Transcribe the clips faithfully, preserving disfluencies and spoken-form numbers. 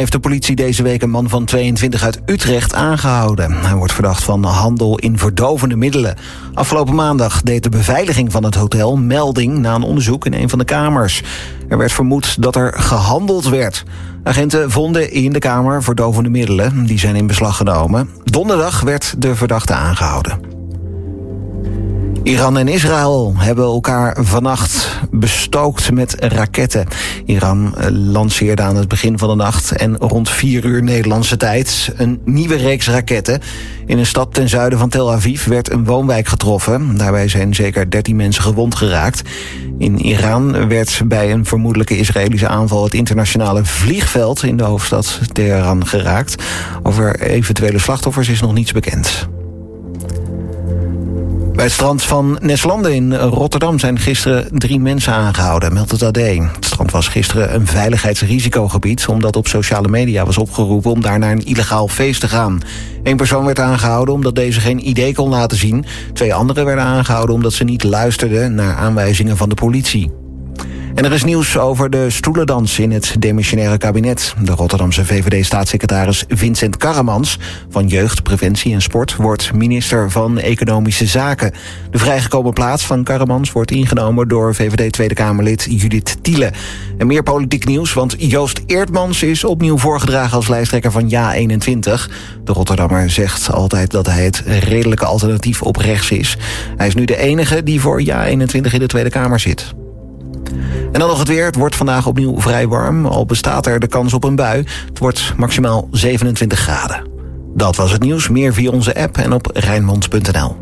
heeft de politie deze week een man van tweeëntwintig uit Utrecht aangehouden. Hij wordt verdacht van handel in verdovende middelen. Afgelopen maandag deed de beveiliging van het hotel melding na een onderzoek in een van de kamers. Er werd vermoed dat er gehandeld werd. Agenten vonden in de kamer verdovende middelen. Die zijn in beslag genomen. Donderdag werd de verdachte aangehouden. Iran en Israël hebben elkaar vannacht bestookt met raketten. Iran lanceerde aan het begin van de nacht en rond vier uur Nederlandse tijd een nieuwe reeks raketten. In een stad ten zuiden van Tel Aviv werd een woonwijk getroffen. Daarbij zijn zeker dertien mensen gewond geraakt. In Iran werd bij een vermoedelijke Israëlische aanval het internationale vliegveld in de hoofdstad Teheran geraakt. Over eventuele slachtoffers is nog niets bekend. Bij het strand van Neslanden in Rotterdam zijn gisteren drie mensen aangehouden, meldt het A D. Het strand was gisteren een veiligheidsrisicogebied, omdat op sociale media was opgeroepen om daar naar een illegaal feest te gaan. Eén persoon werd aangehouden omdat deze geen I D kon laten zien. Twee anderen werden aangehouden omdat ze niet luisterden naar aanwijzingen van de politie. En er is nieuws over de stoelendans in het demissionaire kabinet. De Rotterdamse V V D-staatssecretaris Vincent Karremans van Jeugd, Preventie en Sport wordt minister van Economische Zaken. De vrijgekomen plaats van Karremans wordt ingenomen door V V D Tweede Kamerlid Judith Thiele. En meer politiek nieuws, want Joost Eertmans is opnieuw voorgedragen als lijsttrekker van Ja eenentwintig. De Rotterdammer zegt altijd dat hij het redelijke alternatief op rechts is. Hij is nu de enige die voor Ja eenentwintig in de Tweede Kamer zit. En dan nog het weer. Het wordt vandaag opnieuw vrij warm. Al bestaat er de kans op een bui. Het wordt maximaal zevenentwintig graden. Dat was het nieuws. Meer via onze app en op Rijnmond punt n l.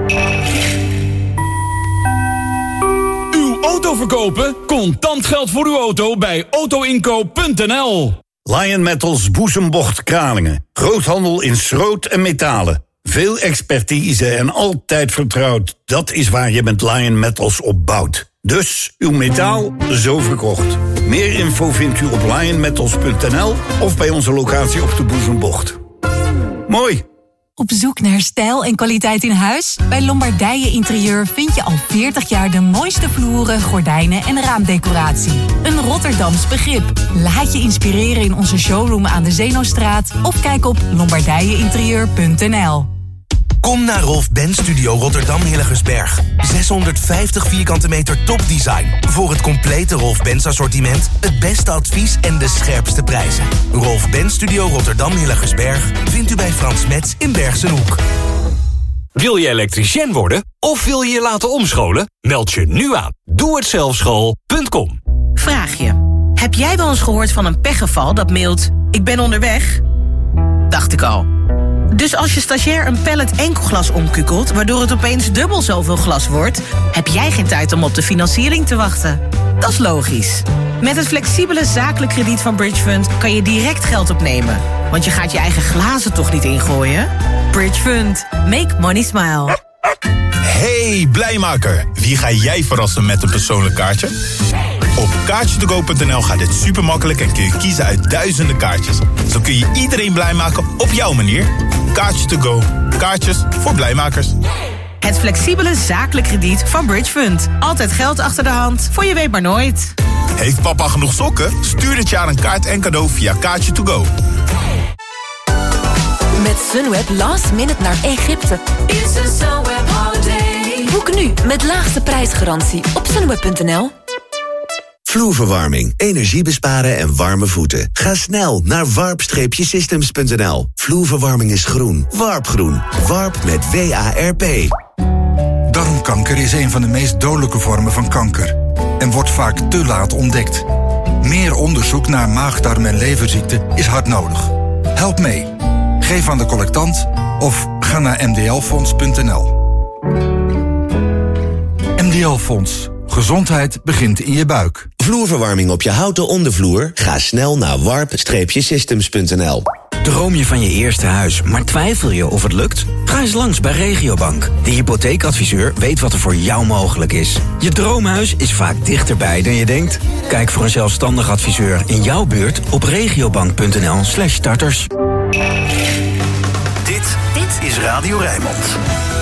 Uw auto verkopen? Contant geld voor uw auto bij auto inkoop punt n l. Lion Metals Boezembocht Kralingen. Groothandel in schroot en metalen. Veel expertise en altijd vertrouwd. Dat is waar je met Lion Metals op bouwt. Dus uw metaal zo verkocht. Meer info vindt u op lion metals punt n l of bij onze locatie op de Boezembocht. Mooi! Op zoek naar stijl en kwaliteit in huis? Bij Lombardije Interieur vind je al veertig jaar de mooiste vloeren, gordijnen en raamdecoratie. Een Rotterdams begrip. Laat je inspireren in onze showroom aan de Zeenostraat of kijk op lombardije interieur punt n l. Kom naar Rolf Benz Studio Rotterdam Hillegersberg. zeshonderdvijftig vierkante meter topdesign. Voor het complete Rolf Benz assortiment, het beste advies en de scherpste prijzen. Rolf Benz Studio Rotterdam Hillegersberg vindt u bij Frans Metz in Bergsenhoek. Wil je elektricien worden of wil je je laten omscholen? Meld je nu aan. doe het zelf school punt com. Vraag je. Heb jij wel eens gehoord van een pechgeval dat mailt... Ik ben onderweg? Dacht ik al. Dus als je stagiair een pallet enkelglas omkukelt, waardoor het opeens dubbel zoveel glas wordt, heb jij geen tijd om op de financiering te wachten. Dat is logisch. Met het flexibele zakelijk krediet van Bridge Fund kan je direct geld opnemen. Want je gaat je eigen glazen toch niet ingooien? Bridge Fund. Make money smile. Hey, blijmaker. Wie ga jij verrassen met een persoonlijk kaartje? Op kaartje to go punt n l gaat dit super makkelijk en kun je kiezen uit duizenden kaartjes. Zo kun je iedereen blij maken op jouw manier. Kaartje to go. Kaartjes voor blijmakers. Het flexibele zakelijk krediet van Bridge Fund. Altijd geld achter de hand, voor je weet maar nooit. Heeft papa genoeg sokken? Stuur dit jaar een kaart en cadeau via Kaartje to go. Met Sunweb last minute naar Egypte. Boek nu met laagste prijsgarantie op sunweb punt n l. Vloerverwarming, energie besparen en warme voeten. Ga snel naar warp systems punt n l. Vloerverwarming is groen. Warpgroen. Warp met W A R P. Darmkanker is een van de meest dodelijke vormen van kanker. En wordt vaak te laat ontdekt. Meer onderzoek naar maagdarm- en leverziekten is hard nodig. Help mee. Geef aan de collectant of ga naar m d l fonds punt n l. M D L Fonds. Gezondheid begint in je buik. Vloerverwarming op je houten ondervloer? Ga snel naar warp systems punt n l. Droom je van je eerste huis, maar twijfel je of het lukt? Ga eens langs bij Regiobank. De hypotheekadviseur weet wat er voor jou mogelijk is. Je droomhuis is vaak dichterbij dan je denkt. Kijk voor een zelfstandig adviseur in jouw buurt op regiobank punt n l slash starters. Dit, dit is Radio Rijnmond.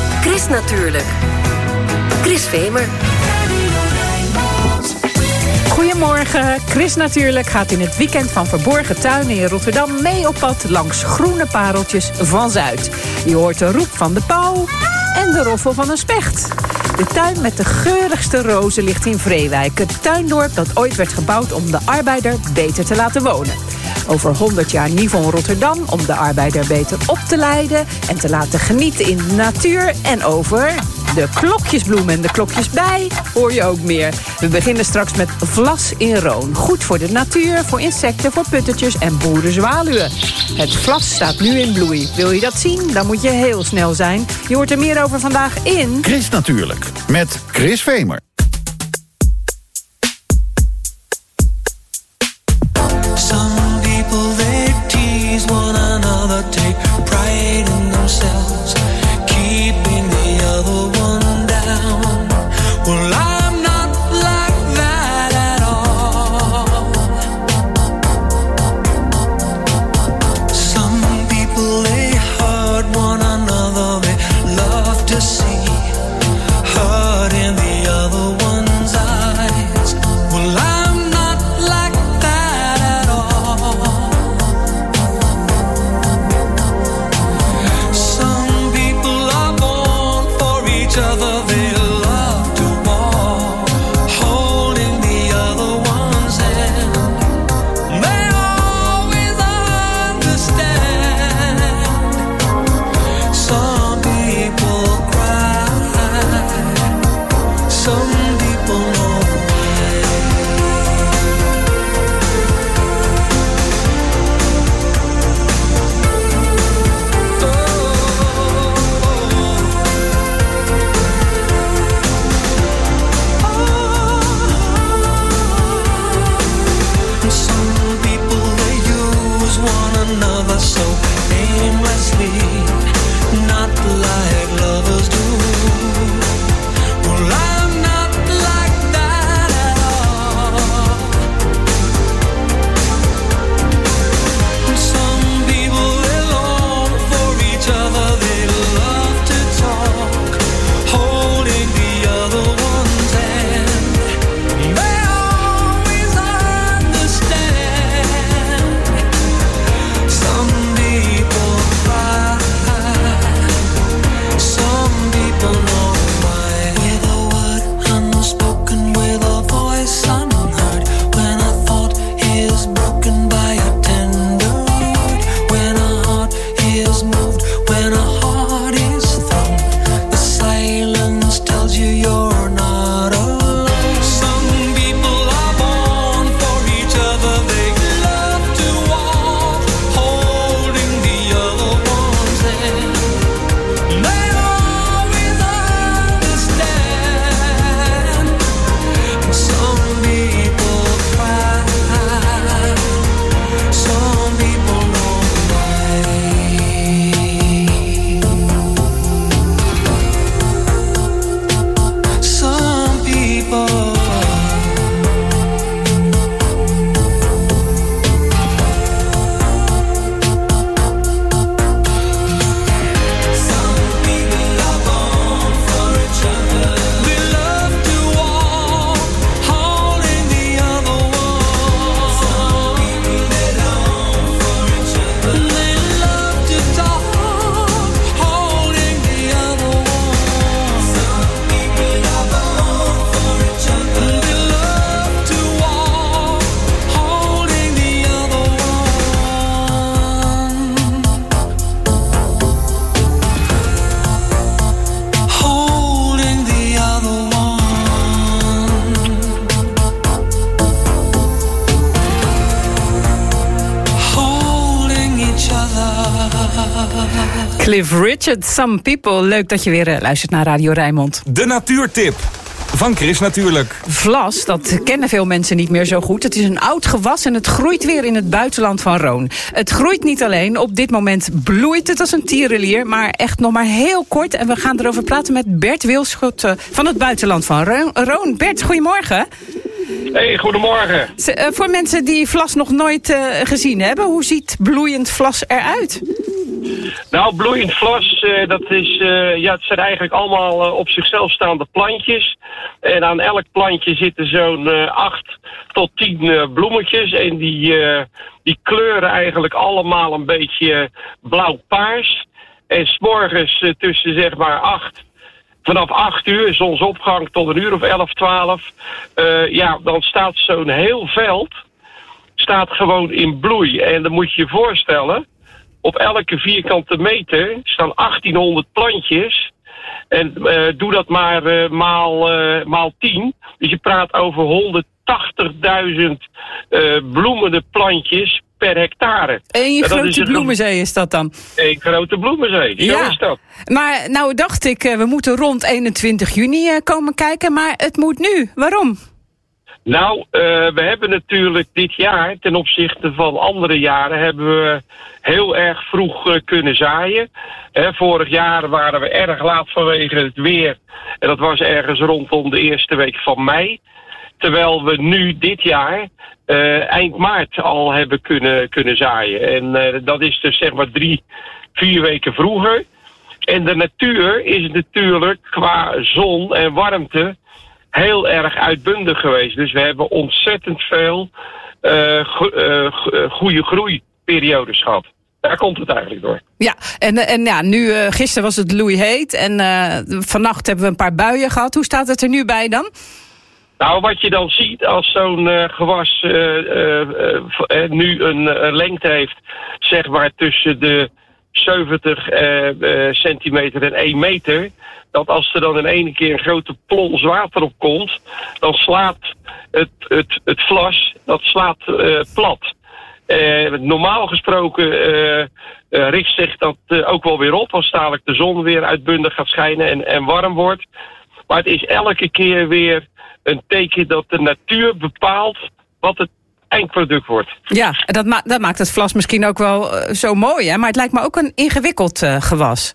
Chris natuurlijk. Chris Vemer. Goedemorgen. Chris natuurlijk gaat in het weekend van Verborgen Tuinen in Rotterdam mee op pad langs groene pareltjes van Zuid. Je hoort de roep van de pauw en de roffel van een specht. De tuin met de geurigste rozen ligt in Vreewijk. Het tuindorp dat ooit werd gebouwd om de arbeider beter te laten wonen. Over honderd jaar Nivon Rotterdam om de arbeider beter op te leiden en te laten genieten in de natuur. En over de klokjesbloem en de klokjes bij hoor je ook meer. We beginnen straks met vlas in Roon. Goed voor de natuur, voor insecten, voor puttertjes en boerenzwaluwen. Het vlas staat nu in bloei. Wil je dat zien? Dan moet je heel snel zijn. Je hoort er meer over vandaag in Chris natuurlijk, met Chris Vemer. One another, take pride in themselves, keeping the other one down. Well, I'm not like that at all. Some people, they hurt one another, they love to see hurt in the other one's eyes. Well, I'm not like that at all. Cliff Richard, Some People. Leuk dat je weer uh, luistert naar Radio Rijnmond. De natuurtip. Van Chris natuurlijk. Vlas, dat kennen veel mensen niet meer zo goed. Het is een oud gewas en het groeit weer in het buitenland van Roon. Het groeit niet alleen. Op dit moment bloeit het als een tierenlier. Maar echt nog maar heel kort. En we gaan erover praten met Bert Wilschot uh, van het buitenland van Roon. Bert, goedemorgen. Hey, goedemorgen. Z- uh, voor mensen die vlas nog nooit uh, gezien hebben, hoe ziet bloeiend vlas eruit? Nou, bloeiend vlas, uh, dat is, uh, ja, het zijn eigenlijk allemaal uh, op zichzelf staande plantjes. En aan elk plantje zitten zo'n uh, acht tot tien uh, bloemetjes. En die, uh, die kleuren eigenlijk allemaal een beetje blauw-paars. En 's morgens uh, tussen zeg maar acht, vanaf acht uur, zonsopgang tot een uur of elf, twaalf. Uh, ja, dan staat zo'n heel veld staat gewoon in bloei. En dan moet je je voorstellen, op elke vierkante meter staan achttienhonderd plantjes. En uh, doe dat maar uh, maal, uh, maal tien. Dus je praat over honderdtachtigduizend uh, bloemende plantjes per hectare. Een ja, grote is een, bloemenzee is dat dan? Een grote bloemenzee, zo ja. is dat. Maar nou dacht ik, uh, we moeten rond eenentwintig juni uh, komen kijken, maar het moet nu. Waarom? Nou, uh, we hebben natuurlijk dit jaar, ten opzichte van andere jaren, hebben we heel erg vroeg uh, kunnen zaaien. He, vorig jaar waren we erg laat vanwege het weer. En dat was ergens rondom de eerste week van mei. Terwijl we nu dit jaar uh, eind maart al hebben kunnen, kunnen zaaien. En uh, dat is dus zeg maar drie, vier weken vroeger. En de natuur is natuurlijk qua zon en warmte heel erg uitbundig geweest. Dus we hebben ontzettend veel uh, go- uh, go- goede groeiperiodes gehad. Daar komt het eigenlijk door. Ja, en, en ja, nu, uh, gisteren was het loeiheet en uh, vannacht hebben we een paar buien gehad. Hoe staat het er nu bij dan? Nou, wat je dan ziet als zo'n uh, gewas uh, uh, uh, nu een, een lengte heeft, zeg maar tussen de zeventig uh, uh, centimeter en één meter, dat als er dan in één keer een grote plons water op komt, dan slaat het, het, het vlas, dat slaat uh, plat. Uh, normaal gesproken uh, uh, richt zich dat uh, ook wel weer op als dadelijk de zon weer uitbundig gaat schijnen en, en warm wordt. Maar het is elke keer weer een teken dat de natuur bepaalt wat het eindproduct wordt. Ja, dat, ma- dat maakt het vlas misschien ook wel uh, zo mooi, hè? Maar het lijkt me ook een ingewikkeld uh, gewas.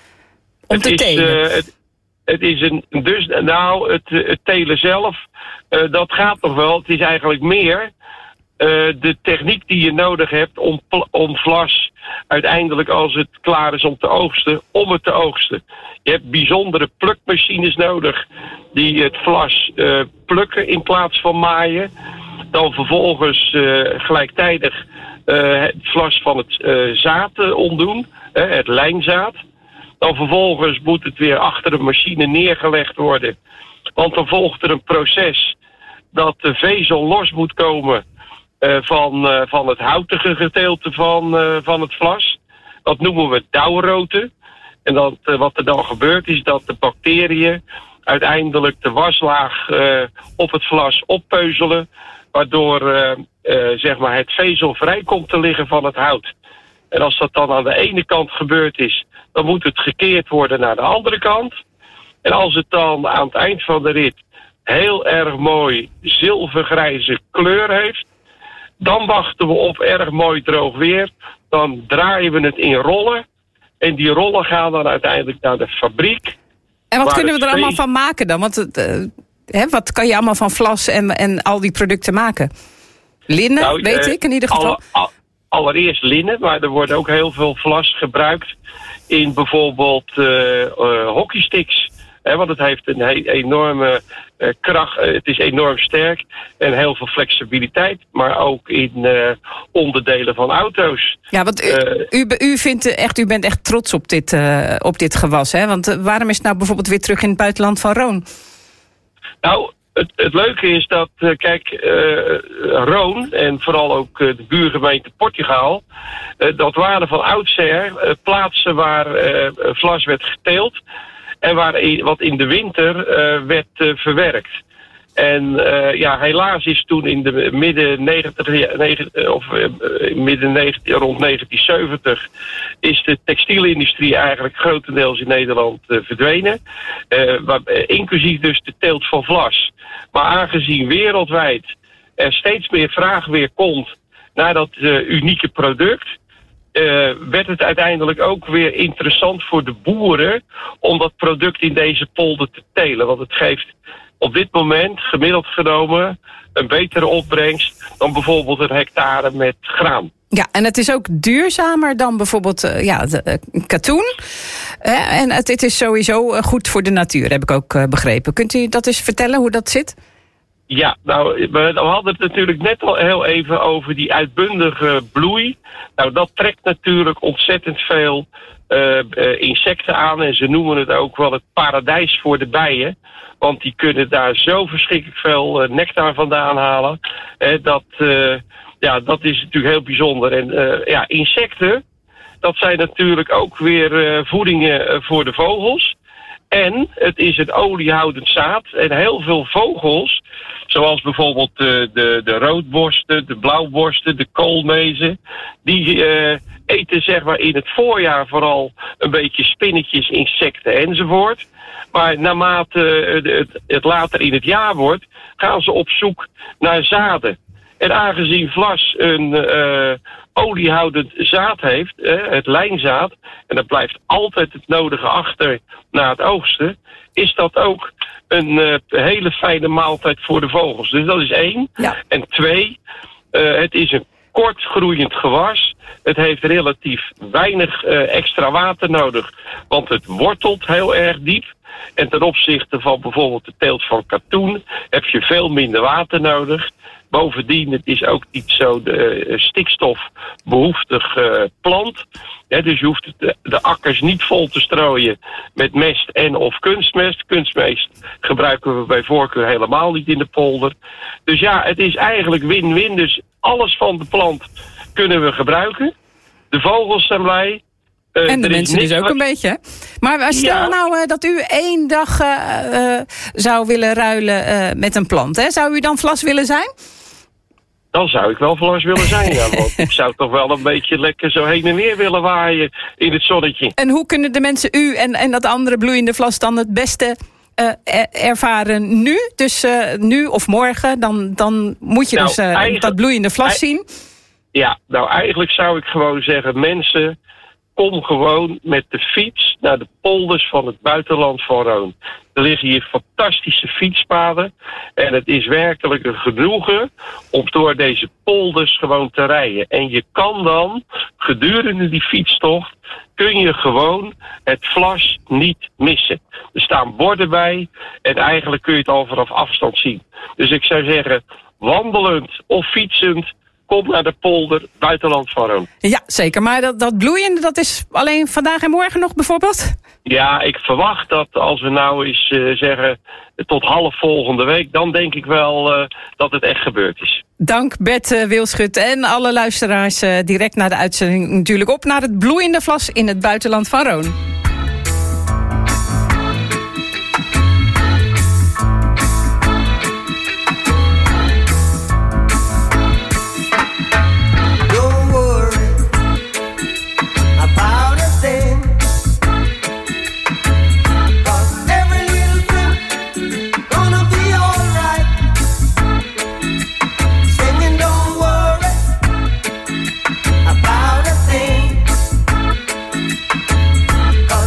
Om het te is, telen. Uh, het, het is een, dus, nou, het, het telen zelf, uh, dat gaat nog wel. Het is eigenlijk meer uh, de techniek die je nodig hebt om, om vlas uiteindelijk, als het klaar is om te oogsten, om het te oogsten. Je hebt bijzondere plukmachines nodig die het vlas uh, plukken in plaats van maaien. Dan vervolgens uh, gelijktijdig uh, het vlas van het uh, zaad uh, ontdoen, uh, het lijnzaad. Dan vervolgens moet het weer achter een machine neergelegd worden. Want dan volgt er een proces dat de vezel los moet komen uh, van, uh, van het houtige gedeelte van, uh, van het vlas. Dat noemen we dauwroten. En dat, uh, wat er dan gebeurt is dat de bacteriën uiteindelijk de waslaag uh, op het vlas oppeuzelen, waardoor uh, uh, zeg maar het vezel vrij komt te liggen van het hout. En als dat dan aan de ene kant gebeurd is, dan moet het gekeerd worden naar de andere kant. En als het dan aan het eind van de rit heel erg mooi zilvergrijze kleur heeft, dan wachten we op erg mooi droog weer. Dan draaien we het in rollen. En die rollen gaan dan uiteindelijk naar de fabriek. En wat kunnen we er vee- allemaal van maken dan? Want het, uh, hè, wat kan je allemaal van vlas en, en al die producten maken? Linnen, nou, weet uh, ik in ieder geval. Alle, al, allereerst linnen, maar er wordt ook heel veel vlas gebruikt in bijvoorbeeld uh, uh, hockeysticks. He, want het heeft een he- enorme uh, kracht, uh, het is enorm sterk en heel veel flexibiliteit, maar ook in uh, onderdelen van auto's. Ja, want u, Uh, u, u, vindt echt, u bent echt trots op dit, uh, op dit gewas, hè? Want uh, waarom is het nou bijvoorbeeld weer terug in het buitenland van Roon? Nou, het, het leuke is dat, uh, kijk, uh, Roon en vooral ook uh, de buurgemeente Portugal, uh, dat waren van oudsher uh, plaatsen waar uh, vlas werd geteeld en waar i- wat in de winter uh, werd uh, verwerkt. En uh, ja, helaas is toen in de midden negentig, negen, of uh, midden negentig, rond negentien zeventig is de textielindustrie eigenlijk grotendeels in Nederland uh, verdwenen. Uh, waar, uh, inclusief dus de teelt van vlas. Maar aangezien wereldwijd er steeds meer vraag weer komt naar dat uh, unieke product, Uh, werd het uiteindelijk ook weer interessant voor de boeren om dat product in deze polder te telen. Want het geeft op dit moment gemiddeld genomen een betere opbrengst dan bijvoorbeeld een hectare met graan. Ja, en het is ook duurzamer dan bijvoorbeeld uh, ja, de, uh, katoen. Uh, en het, het is sowieso uh, goed voor de natuur, heb ik ook uh, begrepen. Kunt u dat eens vertellen, hoe dat zit? Ja, nou, we hadden het natuurlijk net al heel even over die uitbundige bloei. Nou, dat trekt natuurlijk ontzettend veel uh, uh, insecten aan. En ze noemen het ook wel het paradijs voor de bijen. Want die kunnen daar zo verschrikkelijk veel uh, nectar vandaan halen. Uh, dat, uh, ja, dat is natuurlijk heel bijzonder. En uh, ja, insecten, dat zijn natuurlijk ook weer uh, voedingen uh, voor de vogels. En het is een oliehoudend zaad. En heel veel vogels, zoals bijvoorbeeld de, de, de roodborsten, de blauwborsten, de koolmezen, die uh, eten zeg maar in het voorjaar vooral een beetje spinnetjes, insecten enzovoort. Maar naarmate het, het later in het jaar wordt, gaan ze op zoek naar zaden. En aangezien vlas een uh, oliehoudend zaad heeft, uh, het lijnzaad, en er blijft altijd het nodige achter na het oogsten, is dat ook een uh, hele fijne maaltijd voor de vogels. Dus dat is één. Ja. En twee, uh, het is een kort groeiend gewas. Het heeft relatief weinig uh, extra water nodig, want het wortelt heel erg diep. En ten opzichte van bijvoorbeeld de teelt van katoen heb je veel minder water nodig. Bovendien, het is ook niet zo de uh, stikstofbehoeftig uh, plant. He, dus je hoeft het, de, de akkers niet vol te strooien met mest en of kunstmest. Kunstmest gebruiken we bij voorkeur helemaal niet in de polder. Dus ja, het is eigenlijk win-win. Dus alles van de plant kunnen we gebruiken. De vogels zijn blij. Uh, en de mensen dus ook wat... een beetje. Maar stel ja. nou uh, dat u één dag uh, uh, zou willen ruilen uh, met een plant. Hè? Zou u dan vlas willen zijn? Dan zou ik wel vlas willen zijn, ja. Want ik zou toch wel een beetje lekker zo heen en weer willen waaien in het zonnetje. En hoe kunnen de mensen u en, en dat andere bloeiende vlas dan het beste uh, ervaren nu? Dus uh, nu of morgen, dan, dan moet je nou, dus uh, dat bloeiende vlas zien. Ja, nou eigenlijk zou ik gewoon zeggen, mensen, kom gewoon met de fiets naar de polders van het buitenland van Roon. Er liggen hier fantastische fietspaden. En het is werkelijk een genoegen om door deze polders gewoon te rijden. En je kan dan, gedurende die fietstocht, kun je gewoon het vlas niet missen. Er staan borden bij en eigenlijk kun je het al vanaf afstand zien. Dus ik zou zeggen, wandelend of fietsend, kom naar de polder, buitenland van Roon. Ja, zeker. Maar dat, dat bloeiende, dat is alleen vandaag en morgen nog bijvoorbeeld? Ja, ik verwacht dat als we nou eens uh, zeggen tot half volgende week, dan denk ik wel uh, dat het echt gebeurd is. Dank Bert uh, Wilschut en alle luisteraars uh, direct naar de uitzending natuurlijk op naar het bloeiende vlas in het buitenland van Roon. About a thing.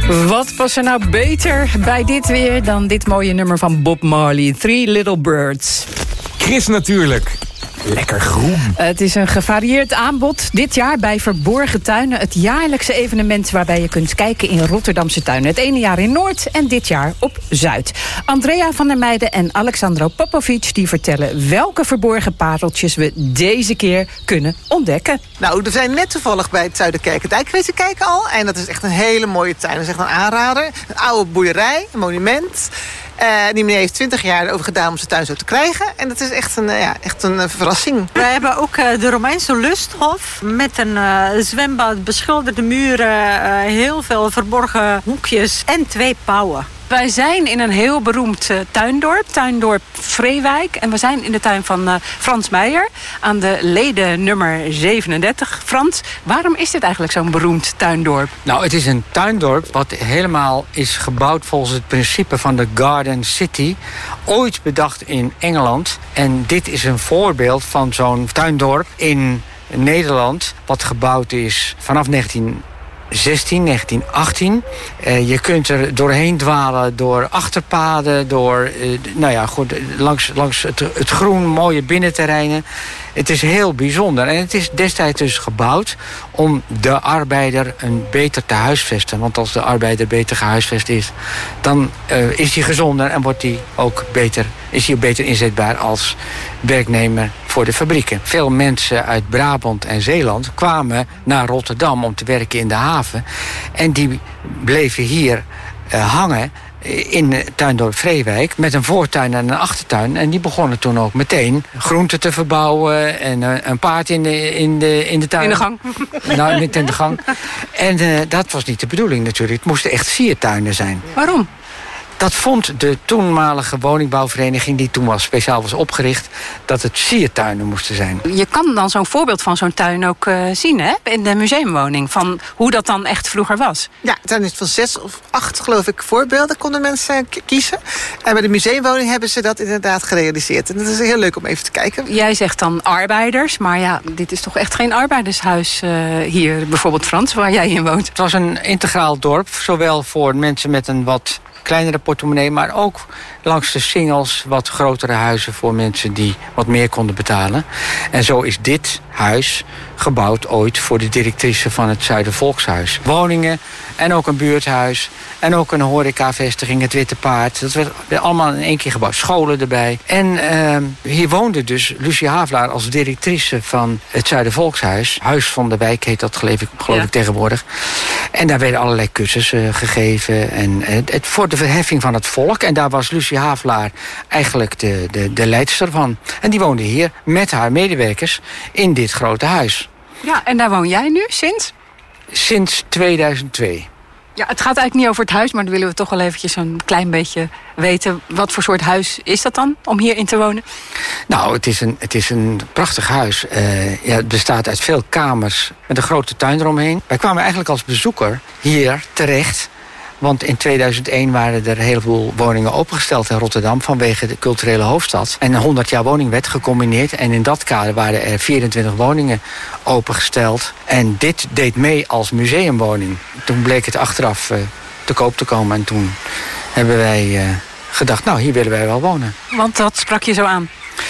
Wat was er nou beter bij dit weer dan dit mooie nummer van Bob Marley, Three Little Birds? Chris Natuurlijk. Lekker groen. Het is een gevarieerd aanbod. Dit jaar bij Verborgen Tuinen. Het jaarlijkse evenement waarbij je kunt kijken in Rotterdamse tuinen. Het ene jaar in Noord en dit jaar op Zuid. Andrea van der Meijden en Alexandro Popovic die vertellen welke verborgen pareltjes we deze keer kunnen ontdekken. Nou, we zijn net toevallig bij het Zuiderkerkendijk geweest te kijken al. En dat is echt een hele mooie tuin. Dat is echt een aanrader. Een oude boerderij, een monument. Uh, die meneer heeft twintig jaar erover gedaan om zijn tuin zo te krijgen. En dat is echt een, uh, ja, echt een uh, verrassing. We hebben ook uh, de Romeinse lusthof. Met een uh, zwembad, beschilderde muren, uh, heel veel verborgen hoekjes en twee pauwen. Wij zijn in een heel beroemd uh, tuindorp, tuindorp Vreewijk. En we zijn in de tuin van uh, Frans Meijer aan de leden nummer zevenendertig. Frans, waarom is dit eigenlijk zo'n beroemd tuindorp? Nou, het is een tuindorp wat helemaal is gebouwd volgens het principe van de Garden City. Ooit bedacht in Engeland. En dit is een voorbeeld van zo'n tuindorp in Nederland wat gebouwd is vanaf negentien zestien, negentien achttien. Uh, je kunt er doorheen dwalen door achterpaden, door uh, nou ja, goed, langs, langs het, het groen, mooie binnenterreinen. Het is heel bijzonder. En het is destijds dus gebouwd om de arbeider een beter te huisvesten. Want als de arbeider beter gehuisvest is, dan uh, is hij gezonder en wordt hij ook beter, is hij ook beter inzetbaar als werknemer voor de fabrieken. Veel mensen uit Brabant en Zeeland kwamen naar Rotterdam om te werken in de haven. En die bleven hier uh, hangen in tuindorp Vreewijk met een voortuin en een achtertuin. En die begonnen toen ook meteen groenten te verbouwen en uh, een paard in de, in, de, in de tuin. In de gang. Nou, niet in de gang. En uh, dat was niet de bedoeling natuurlijk. Het moesten echt siertuinen zijn. Waarom? Dat vond de toenmalige woningbouwvereniging, die toen was speciaal was opgericht, dat het siertuinen moesten zijn. Je kan dan zo'n voorbeeld van zo'n tuin ook uh, zien, hè? In de museumwoning, van hoe dat dan echt vroeger was. Ja, er zijn van zes of acht, geloof ik, voorbeelden konden mensen kiezen. En bij de museumwoning hebben ze dat inderdaad gerealiseerd. En dat is heel leuk om even te kijken. Jij zegt dan arbeiders, maar ja, dit is toch echt geen arbeidershuis uh, hier, bijvoorbeeld Frans, waar jij in woont. Het was een integraal dorp, zowel voor mensen met een wat kleinere portemonnee, maar ook langs de singels wat grotere huizen voor mensen die wat meer konden betalen. En zo is dit huis gebouwd ooit voor de directrice van het Zuidervolkshuis. Woningen en ook een buurthuis en ook een horecavestiging, het Witte Paard. Dat werd allemaal in één keer gebouwd. Scholen erbij. En uh, hier woonde dus Lucie Havelaar als directrice van het Zuidervolkshuis. Huis van de Wijk heet dat, geloof ik, geloof ik ja. tegenwoordig. En daar werden allerlei cursussen gegeven. En het, het, voor de verheffing van het volk. En daar was Lucie Havelaar eigenlijk de, de, de leidster van. En die woonde hier met haar medewerkers in dit grote huis. Ja, en daar woon jij nu sinds? Sinds tweeduizend twee. Ja, het gaat eigenlijk niet over het huis, maar dan willen we toch wel eventjes een klein beetje weten. Wat voor soort huis is dat dan, om hierin te wonen? Nou, het is een, het is een prachtig huis. Uh, ja, het bestaat uit veel kamers met een grote tuin eromheen. Wij kwamen eigenlijk als bezoeker hier terecht. Want in tweeduizend één waren er een heleboel woningen opengesteld in Rotterdam vanwege de culturele hoofdstad. En een honderd jaar woningwet gecombineerd. En in dat kader waren er vierentwintig woningen opengesteld. En dit deed mee als museumwoning. Toen bleek het achteraf uh, te koop te komen. En toen hebben wij uh, gedacht, nou, hier willen wij wel wonen. Want dat sprak je zo aan?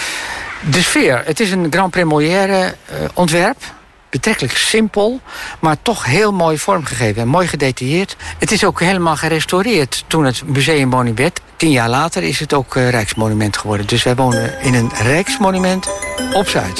De sfeer. Het is een Grand Première uh, ontwerp. Betrekkelijk simpel, maar toch heel mooi vormgegeven en mooi gedetailleerd. Het is ook helemaal gerestaureerd toen het museumwoning werd. Tien jaar later is het ook uh, Rijksmonument geworden. Dus wij wonen in een Rijksmonument op Zuid.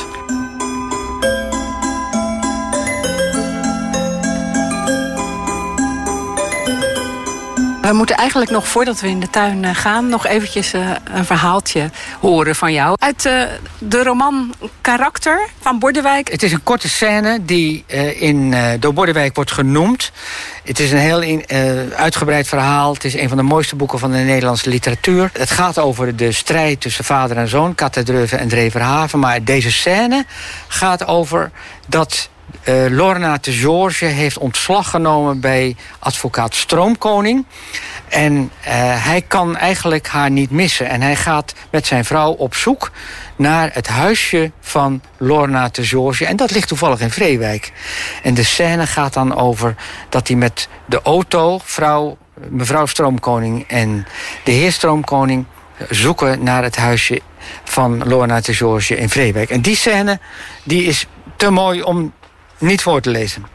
We moeten eigenlijk nog, voordat we in de tuin gaan, nog eventjes uh, een verhaaltje horen van jou. Uit uh, de roman Karakter van Bordewijk. Het is een korte scène die uh, in, uh, door Bordewijk wordt genoemd. Het is een heel in, uh, uitgebreid verhaal. Het is een van de mooiste boeken van de Nederlandse literatuur. Het gaat over de strijd tussen vader en zoon, Katterdreuven en Dreverhaven. Maar deze scène gaat over dat Uh, Lorna de George heeft ontslag genomen bij advocaat Stroomkoning. En uh, hij kan eigenlijk haar niet missen. En hij gaat met zijn vrouw op zoek naar het huisje van Lorna de George. En dat ligt toevallig in Vreewijk. En de scène gaat dan over dat hij met de auto, vrouw, mevrouw Stroomkoning en de heer Stroomkoning zoeken naar het huisje van Lorna de George in Vreewijk. En die scène die is te mooi om niet voor te lezen.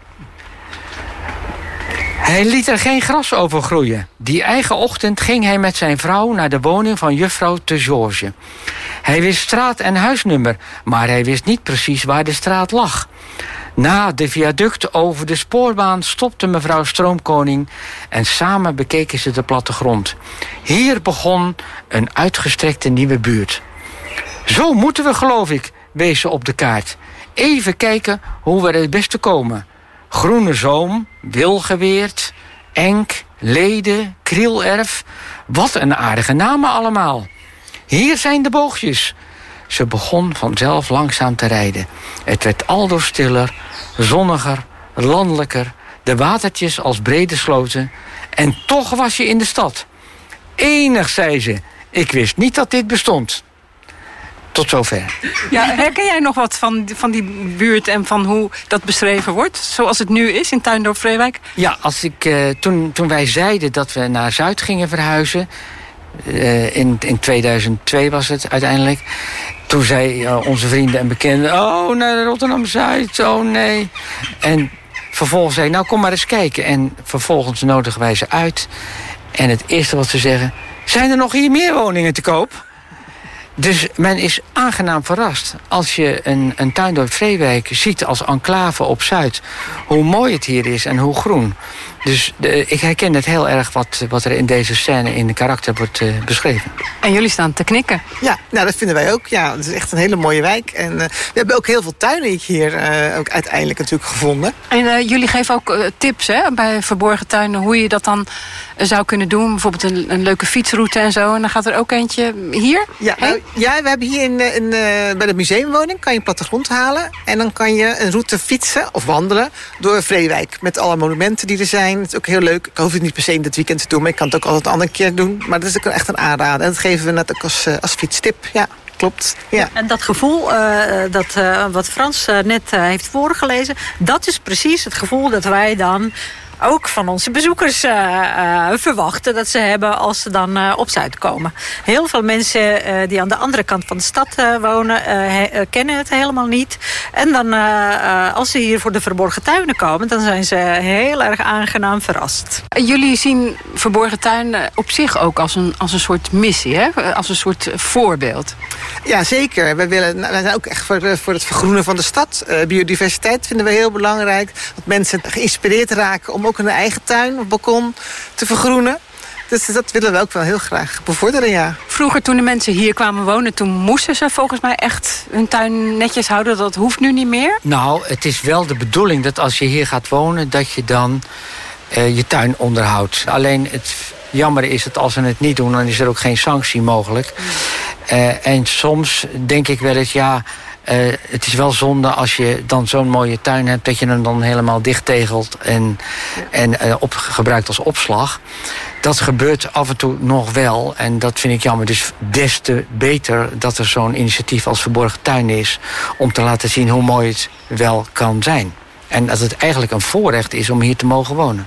Hij liet er geen gras over groeien. Die eigen ochtend ging hij met zijn vrouw naar de woning van juffrouw de George. Hij wist straat en huisnummer, maar hij wist niet precies waar de straat lag. Na de viaduct over de spoorbaan stopte mevrouw Stroomkoning en samen bekeken ze de plattegrond. Hier begon een uitgestrekte nieuwe buurt. Zo moeten we, geloof ik, wees ze op de kaart. Even kijken hoe we er het beste komen. Groene Zoom, Wilgeweerd, Enk, Lede, Krielerf. Wat een aardige namen allemaal. Hier zijn de boogjes. Ze begon vanzelf langzaam te rijden. Het werd aldoor stiller, zonniger, landelijker. De watertjes als brede sloten. En toch was je in de stad. Enig, zei ze. Ik wist niet dat dit bestond. Tot zover. Ja, herken jij nog wat van, van die buurt en van hoe dat beschreven wordt? Zoals het nu is in Tuindorp Vreewijk? Ja, als ik, uh, toen, toen wij zeiden dat we naar Zuid gingen verhuizen... Uh, in, in tweeduizend twee was het uiteindelijk. Toen zei uh, onze vrienden en bekenden... oh, naar Rotterdam-Zuid, oh nee. En vervolgens zei nou, kom maar eens kijken. En vervolgens nodigen wij ze uit. En het eerste wat ze zeggen... zijn er nog hier meer woningen te koop? Dus men is aangenaam verrast als je een, een Tuindorp Vreewijk ziet als enclave op Zuid. Hoe mooi het hier is en hoe groen. Dus de, ik herken het heel erg wat, wat er in deze scène in de karakter wordt uh, beschreven. En jullie staan te knikken. Ja, nou, dat vinden wij ook. Ja, het is echt een hele mooie wijk. En uh, we hebben ook heel veel tuinen hier uh, ook uiteindelijk natuurlijk gevonden. En uh, jullie geven ook uh, tips hè, bij verborgen tuinen hoe je dat dan uh, zou kunnen doen. Bijvoorbeeld een, een leuke fietsroute en zo. En dan gaat er ook eentje hier. Ja, nou, ja we hebben hier in, in, uh, bij de museumwoning kan je een plattegrond halen. En dan kan je een route fietsen of wandelen door Vreewijk. Met alle monumenten die er zijn. Het is ook heel leuk. Ik hoef het niet per se in dit weekend te doen, maar ik kan het ook altijd een andere keer doen. Maar dat is ook echt een aanrader. En dat geven we net ook als, als fietstip. Ja, klopt. Ja. En dat gevoel, uh, dat, uh, wat Frans uh, net uh, heeft voorgelezen... dat is precies het gevoel dat wij dan ook van onze bezoekers uh, uh, verwachten... dat ze hebben als ze dan uh, op Zuid komen. Heel veel mensen uh, die aan de andere kant van de stad uh, wonen... Uh, he, uh, kennen het helemaal niet. En dan, uh, uh, als ze hier voor de verborgen tuinen komen... dan zijn ze heel erg aangenaam verrast. Jullie zien verborgen tuinen op zich ook als een, als een soort missie, hè? Als een soort voorbeeld. Ja, zeker. Wij, willen, wij zijn ook echt voor, voor het vergroenen van de stad. Uh, biodiversiteit vinden we heel belangrijk. Dat mensen geïnspireerd raken om ook hun eigen tuin of balkon te vergroenen. Dus dat willen we ook wel heel graag bevorderen, ja. Vroeger, toen de mensen hier kwamen wonen... toen moesten ze volgens mij echt hun tuin netjes houden. Dat hoeft nu niet meer? Nou, het is wel de bedoeling dat als je hier gaat wonen... dat je dan uh, je tuin onderhoudt. Alleen het jammer is dat als ze het niet doen... dan is er ook geen sanctie mogelijk. Uh, en soms denk ik wel eens, ja... Uh, het is wel zonde als je dan zo'n mooie tuin hebt... dat je hem dan helemaal dichttegelt en, en uh, op, gebruikt als opslag. Dat gebeurt af en toe nog wel en dat vind ik jammer. Dus des te beter dat er zo'n initiatief als Verborgen Tuin is... om te laten zien hoe mooi het wel kan zijn. En dat het eigenlijk een voorrecht is om hier te mogen wonen.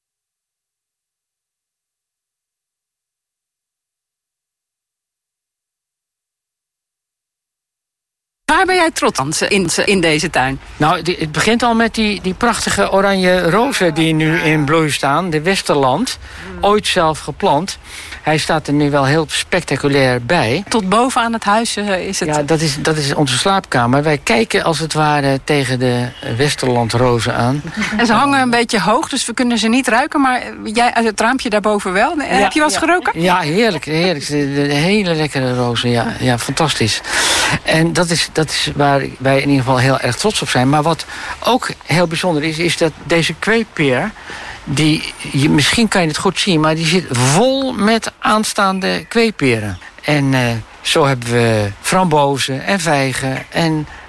Waar ben jij trots aan in, in deze tuin? Nou, die, het begint al met die, die prachtige oranje rozen die nu in bloei staan. De Westerland, ooit zelf geplant. Hij staat er nu wel heel spectaculair bij. Tot boven aan het huis uh, is het... Ja, dat is, dat is onze slaapkamer. Wij kijken als het ware tegen de Westerlandrozen aan. En ze hangen een beetje hoog, dus we kunnen ze niet ruiken. Maar jij uit het raampje daarboven wel. Ja, heb je wel eens ja. geroken? Ja, heerlijk. heerlijk. De, de, de hele lekkere rozen. Ja, ja, fantastisch. En dat is, dat is waar wij in ieder geval heel erg trots op zijn. Maar wat ook heel bijzonder is, is dat deze kweekpeer... Die, je, misschien kan je het goed zien, maar die zit vol met aanstaande kweekperen. En uh, zo hebben we frambozen en vijgen en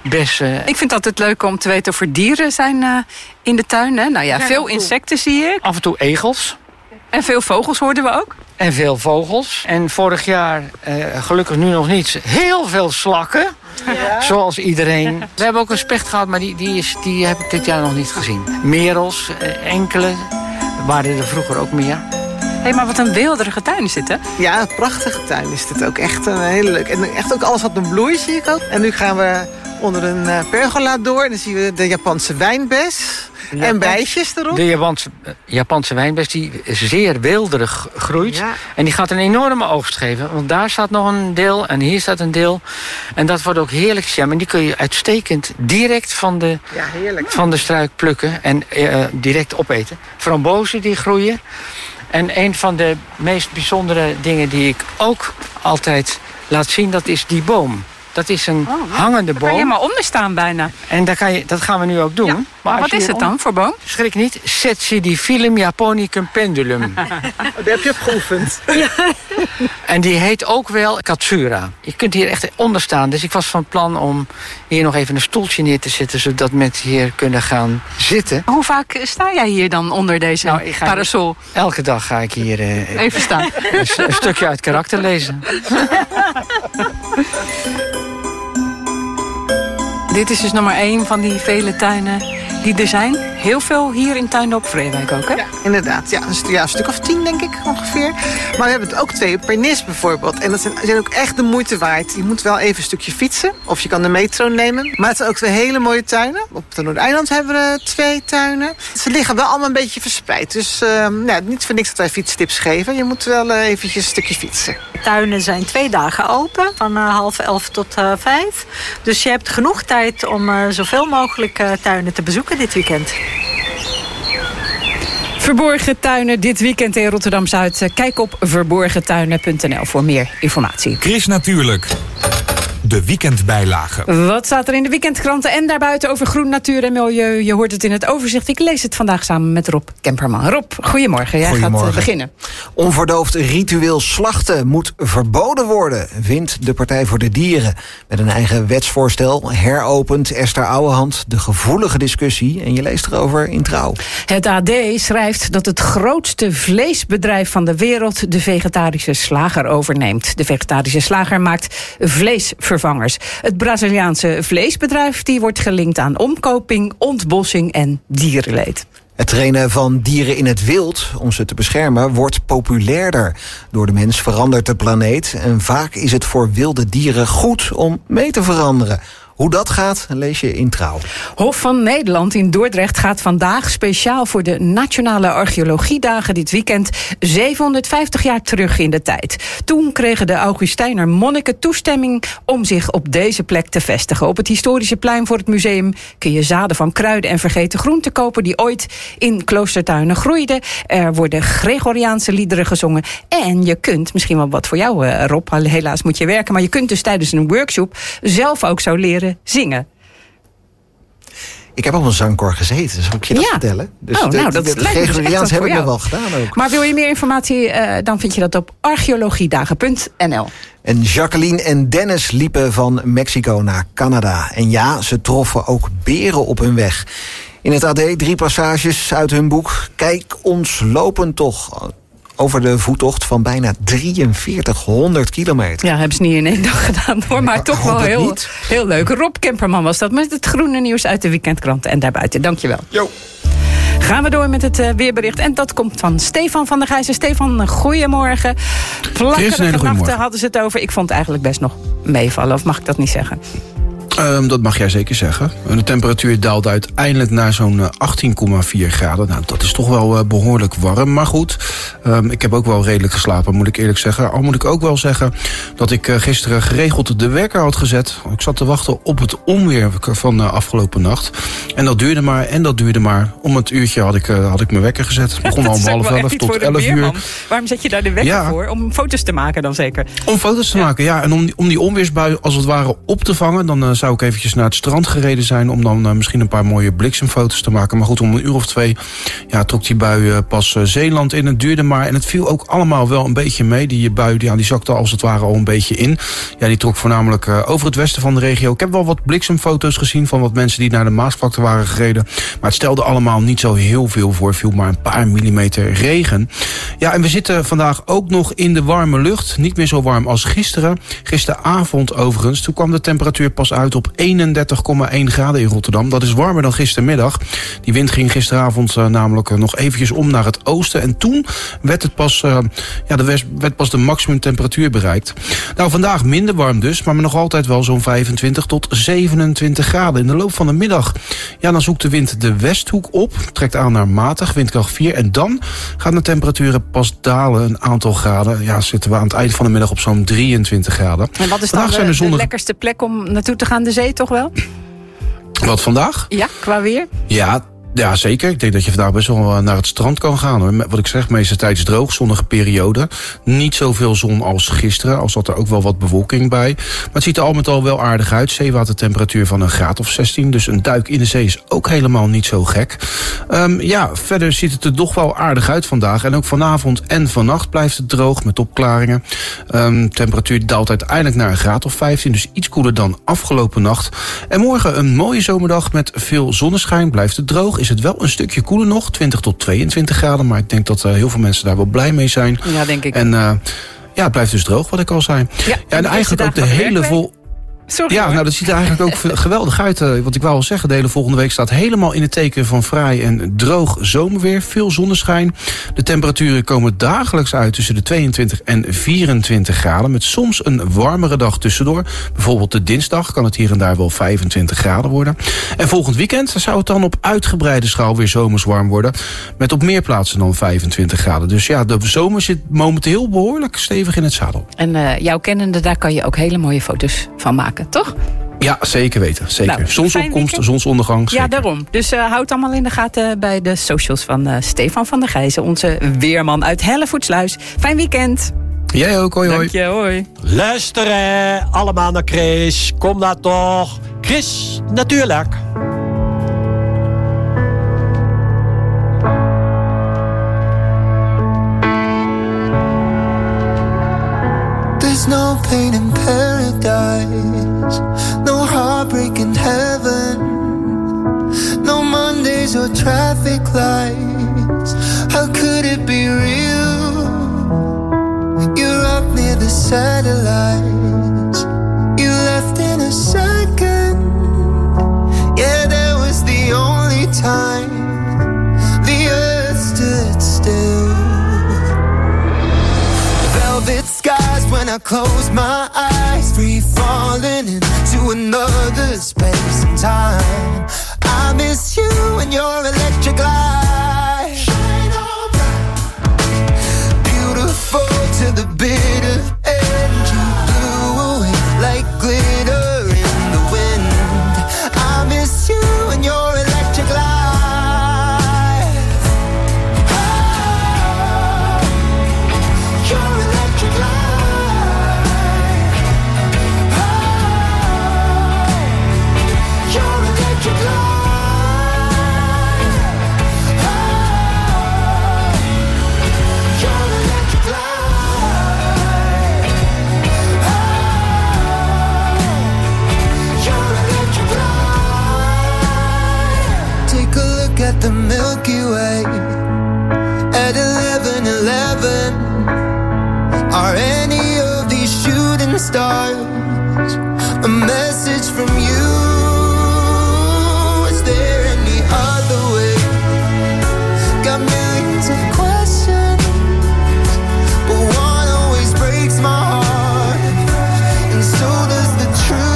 bessen. Ik vind het altijd leuk om te weten of er dieren zijn uh, in de tuin. Hè? Nou ja, veel insecten zie ik. Af en toe egels. En veel vogels hoorden we ook. En veel vogels. En vorig jaar, uh, gelukkig nu nog niet, heel veel slakken. Ja. Zoals iedereen. We hebben ook een specht gehad, maar die, die, is, die heb ik dit jaar nog niet gezien. Merels, uh, enkele. Waren er vroeger ook meer. Hé, hey, maar wat een weelderige tuin is dit, hè? Ja, een prachtige tuin is dit ook. Echt een hele leuk. En echt ook alles wat een bloei zie ik ook. En nu gaan we onder een uh, pergola door. En dan zien we de Japanse wijnbes. Ja, en bijtjes erop. De Japanse, Japanse wijnbes die zeer weelderig groeit. Ja. En die gaat een enorme oogst geven. Want daar staat nog een deel en hier staat een deel. En dat wordt ook heerlijk jam. En die kun je uitstekend direct van de, ja, heerlijk. van de struik plukken. En uh, direct opeten. Frambozen die groeien. En een van de meest bijzondere dingen die ik ook altijd laat zien, dat is die boom. Dat is een oh, ja. hangende boom. Daar kan je maar onder staan bijna. En daar kan je, dat gaan we nu ook doen. Ja. Maar wat is het dan voor boom? Schrik niet. Setsidiphyllum japonicum pendulum. Oh, daar heb je op geoefend. Ja. En die heet ook wel Katsura. Je kunt hier echt onder staan. Dus ik was van plan om hier nog even een stoeltje neer te zetten, zodat mensen hier kunnen gaan zitten. Hoe vaak sta jij hier dan onder deze nou, ik ga parasol? Hier, elke dag ga ik hier uh, even staan. Een, een stukje uit karakter lezen. Dit is dus nog maar één van die vele tuinen die er zijn. Heel veel hier in Tuindorp Vreewijk ook, hè? Ja, inderdaad. Ja, een, ja, een stuk of tien, denk ik, ongeveer. Maar we hebben ook twee per nis bijvoorbeeld. En dat zijn, zijn ook echt de moeite waard. Je moet wel even een stukje fietsen. Of je kan de metro nemen. Maar het zijn ook twee hele mooie tuinen. Op het Noordeiland hebben we twee tuinen. Ze liggen wel allemaal een beetje verspreid. Dus uh, nou, niet voor niks dat wij fietstips geven. Je moet wel uh, eventjes een stukje fietsen. De tuinen zijn twee dagen open. Van uh, half elf tot uh, vijf. Dus je hebt genoeg tijd om uh, zoveel mogelijk uh, tuinen te bezoeken dit weekend. Verborgen tuinen dit weekend in Rotterdam-Zuid. Kijk op verborgen tuinen punt n l voor meer informatie. Chris Natuurlijk. De weekendbijlage. Wat staat er in de weekendkranten en daarbuiten over groen, natuur en milieu? Je hoort het in het overzicht. Ik lees het vandaag samen met Rob Kemperman. Rob, goedemorgen. Jij goedemorgen. gaat uh, beginnen. Onverdoofd ritueel slachten moet verboden worden, vindt de Partij voor de Dieren. Met een eigen wetsvoorstel heropent Esther Ouwehand de gevoelige discussie. En je leest erover in Trouw. Het A D schrijft dat het grootste vleesbedrijf van de wereld de vegetarische slager overneemt. De vegetarische slager maakt vleesvervangers. Het Braziliaanse vleesbedrijf die wordt gelinkt aan omkoping, ontbossing en dierenleed. Het trainen van dieren in het wild, om ze te beschermen, wordt populairder. Door de mens verandert de planeet en vaak is het voor wilde dieren goed om mee te veranderen. Hoe dat gaat, lees je in Trouw. Hof van Nederland in Dordrecht gaat vandaag speciaal voor de Nationale Archeologiedagen dit weekend zevenhonderdvijftig jaar terug in de tijd. Toen kregen de Augustijner monniken toestemming om zich op deze plek te vestigen. Op het historische plein voor het museum kun je zaden van kruiden en vergeten groenten kopen die ooit in kloostertuinen groeiden. Er worden Gregoriaanse liederen gezongen en je kunt, misschien wel wat voor jou Rob, helaas moet je werken, maar je kunt dus tijdens een workshop zelf ook zo leren zingen. Ik heb op een zangkoor gezeten, zal ik je dat ja. vertellen? Dus oh, nou, dat de Gregoriaans heb ik nog wel gedaan ook. Maar wil je meer informatie, uh, dan vind je dat op archeologiedagen punt n l. En Jacqueline en Dennis liepen van Mexico naar Canada. En ja, ze troffen ook beren op hun weg. In het A D drie passages uit hun boek. Kijk ons lopen toch. Over de voettocht van bijna drieënveertighonderd kilometer. Ja, hebben ze niet in één dag gedaan hoor, maar, maar toch wel heel, heel leuk. Rob Kemperman was dat met het groene nieuws uit de weekendkranten en daarbuiten. Dankjewel. Jo. Gaan we door met het uh, weerbericht. En dat komt van Stefan van der Gijzen. Stefan, goedemorgen. Plakkerige nachten hadden ze het over. Ik vond het eigenlijk best nog meevallen, of mag ik dat niet zeggen? Um, dat mag jij zeker zeggen. De temperatuur daalt uiteindelijk naar zo'n achttien komma vier graden. Nou, dat is toch wel uh, behoorlijk warm. Maar goed, um, ik heb ook wel redelijk geslapen, moet ik eerlijk zeggen. Al moet ik ook wel zeggen dat ik uh, gisteren geregeld de wekker had gezet. Ik zat te wachten op het onweer van de afgelopen nacht. En dat duurde maar en dat duurde maar. Om het uurtje had ik, uh, had ik mijn wekker gezet. Het begon al om half elf tot elf uur. Waarom zet je daar de wekker ja. voor? Om foto's te maken dan zeker? Om foto's te ja. maken, ja. En om die, om die onweersbui als het ware op te vangen, dan uh, zou zou ik eventjes naar het strand gereden zijn om dan uh, misschien een paar mooie bliksemfoto's te maken. Maar goed, om een uur of twee ja, trok die bui uh, pas uh, Zeeland in. Het duurde maar en het viel ook allemaal wel een beetje mee. Die bui ja, die zakte als het ware al een beetje in. Ja, die trok voornamelijk uh, over het westen van de regio. Ik heb wel wat bliksemfoto's gezien van wat mensen die naar de Maasvlakte waren gereden. Maar het stelde allemaal niet zo heel veel voor. Viel maar een paar millimeter regen. Ja, en we zitten vandaag ook nog in de warme lucht. Niet meer zo warm als gisteren. Gisteravond overigens. Toen kwam de temperatuur pas uit op eenendertig komma één graden in Rotterdam. Dat is warmer dan gistermiddag. Die wind ging gisteravond uh, namelijk uh, nog eventjes om naar het oosten. En toen werd het pas, uh, ja, de west, werd pas de maximum temperatuur bereikt. Nou, vandaag minder warm dus, maar nog altijd wel zo'n vijfentwintig tot zevenentwintig graden. In de loop van de middag, ja, dan zoekt de wind de westhoek op. Trekt aan naar matig, windkracht vier. En dan gaan de temperaturen pas dalen een aantal graden. Ja, zitten we aan het eind van de middag op zo'n drieëntwintig graden. En wat is dan de, de, zondag... de lekkerste plek om naartoe te gaan? De zee toch wel? Wat vandaag? Ja, qua weer? Ja, ja, zeker. Ik denk dat je vandaag best wel naar het strand kan gaan, hoor. Wat ik zeg, meestal tijdens droog, zonnige periode. Niet zoveel zon als gisteren, al zat er ook wel wat bewolking bij. Maar het ziet er al met al wel aardig uit. Zeewatertemperatuur van een graad of zestien. Dus een duik in de zee is ook helemaal niet zo gek. Um, ja, verder ziet het er toch wel aardig uit vandaag. En ook vanavond en vannacht blijft het droog met opklaringen. Um, temperatuur daalt uiteindelijk naar een graad of vijftien. Dus iets koeler dan afgelopen nacht. En morgen een mooie zomerdag met veel zonneschijn. Blijft het droog. Is het wel een stukje koeler nog, twintig tot tweeëntwintig graden. Maar ik denk dat uh, heel veel mensen daar wel blij mee zijn. Ja, denk ik. En uh, ja, het blijft dus droog, wat ik al zei. Ja, ja en eigenlijk ook de hele vol. Sorry, ja, hoor. nou dat ziet er eigenlijk ook geweldig uit. Uh, wat ik wou al zeggen, de hele volgende week staat helemaal in het teken van fraai en droog zomerweer. Veel zonneschijn. De temperaturen komen dagelijks uit tussen de tweeëntwintig en vierentwintig graden. Met soms een warmere dag tussendoor. Bijvoorbeeld de dinsdag kan het hier en daar wel vijfentwintig graden worden. En volgend weekend zou het dan op uitgebreide schaal weer zomers warm worden. Met op meer plaatsen dan vijfentwintig graden. Dus ja, de zomer zit momenteel behoorlijk stevig in het zadel. En uh, jouw kennende, daar kan je ook hele mooie foto's van maken. Toch? Ja, zeker weten. Zeker. Nou, zonsopkomst, zonsondergang. Zeker. Ja, daarom. Dus uh, houd allemaal in de gaten bij de socials van uh, Stefan van der Gijzen, onze weerman uit Hellevoetsluis. Fijn weekend. Jij ook, hoi hoi. Dank je, hoi. Luisteren allemaal naar Chris. Kom daar toch. Chris, natuurlijk. There's no pain in paradise, no heartbreak in heaven, no Mondays or traffic lights. How could it be real? You're up near the satellites, you left in a second. Yeah, that was the only time the earth stood still. Velvet skies when I close my eyes, free falling into another space and time. I miss you and your electric light. Shine on bright, beautiful to the bitter end. You blew away like glitter in the wind. I miss you and your electric light. At the Milky Way at eleven eleven, are any of these shooting stars a message from you? Is there any other way? Got millions of questions, but one always breaks my heart, and so does the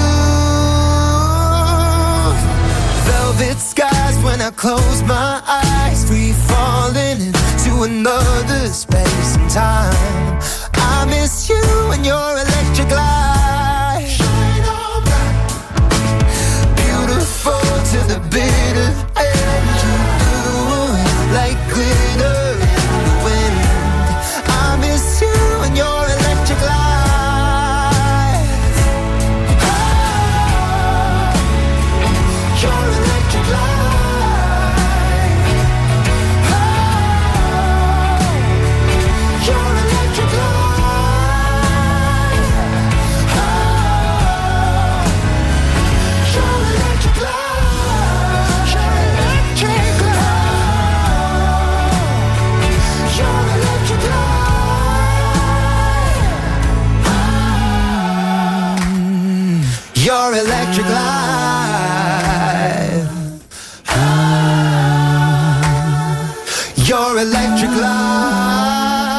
truth. Velvet skies when I close my eyes, free falling into another space and time. I miss you and your electric light. Shine on bright, beautiful to the bitter end. You blew away like glitter in the wind. I miss you and your electric light. Ah, your electric life.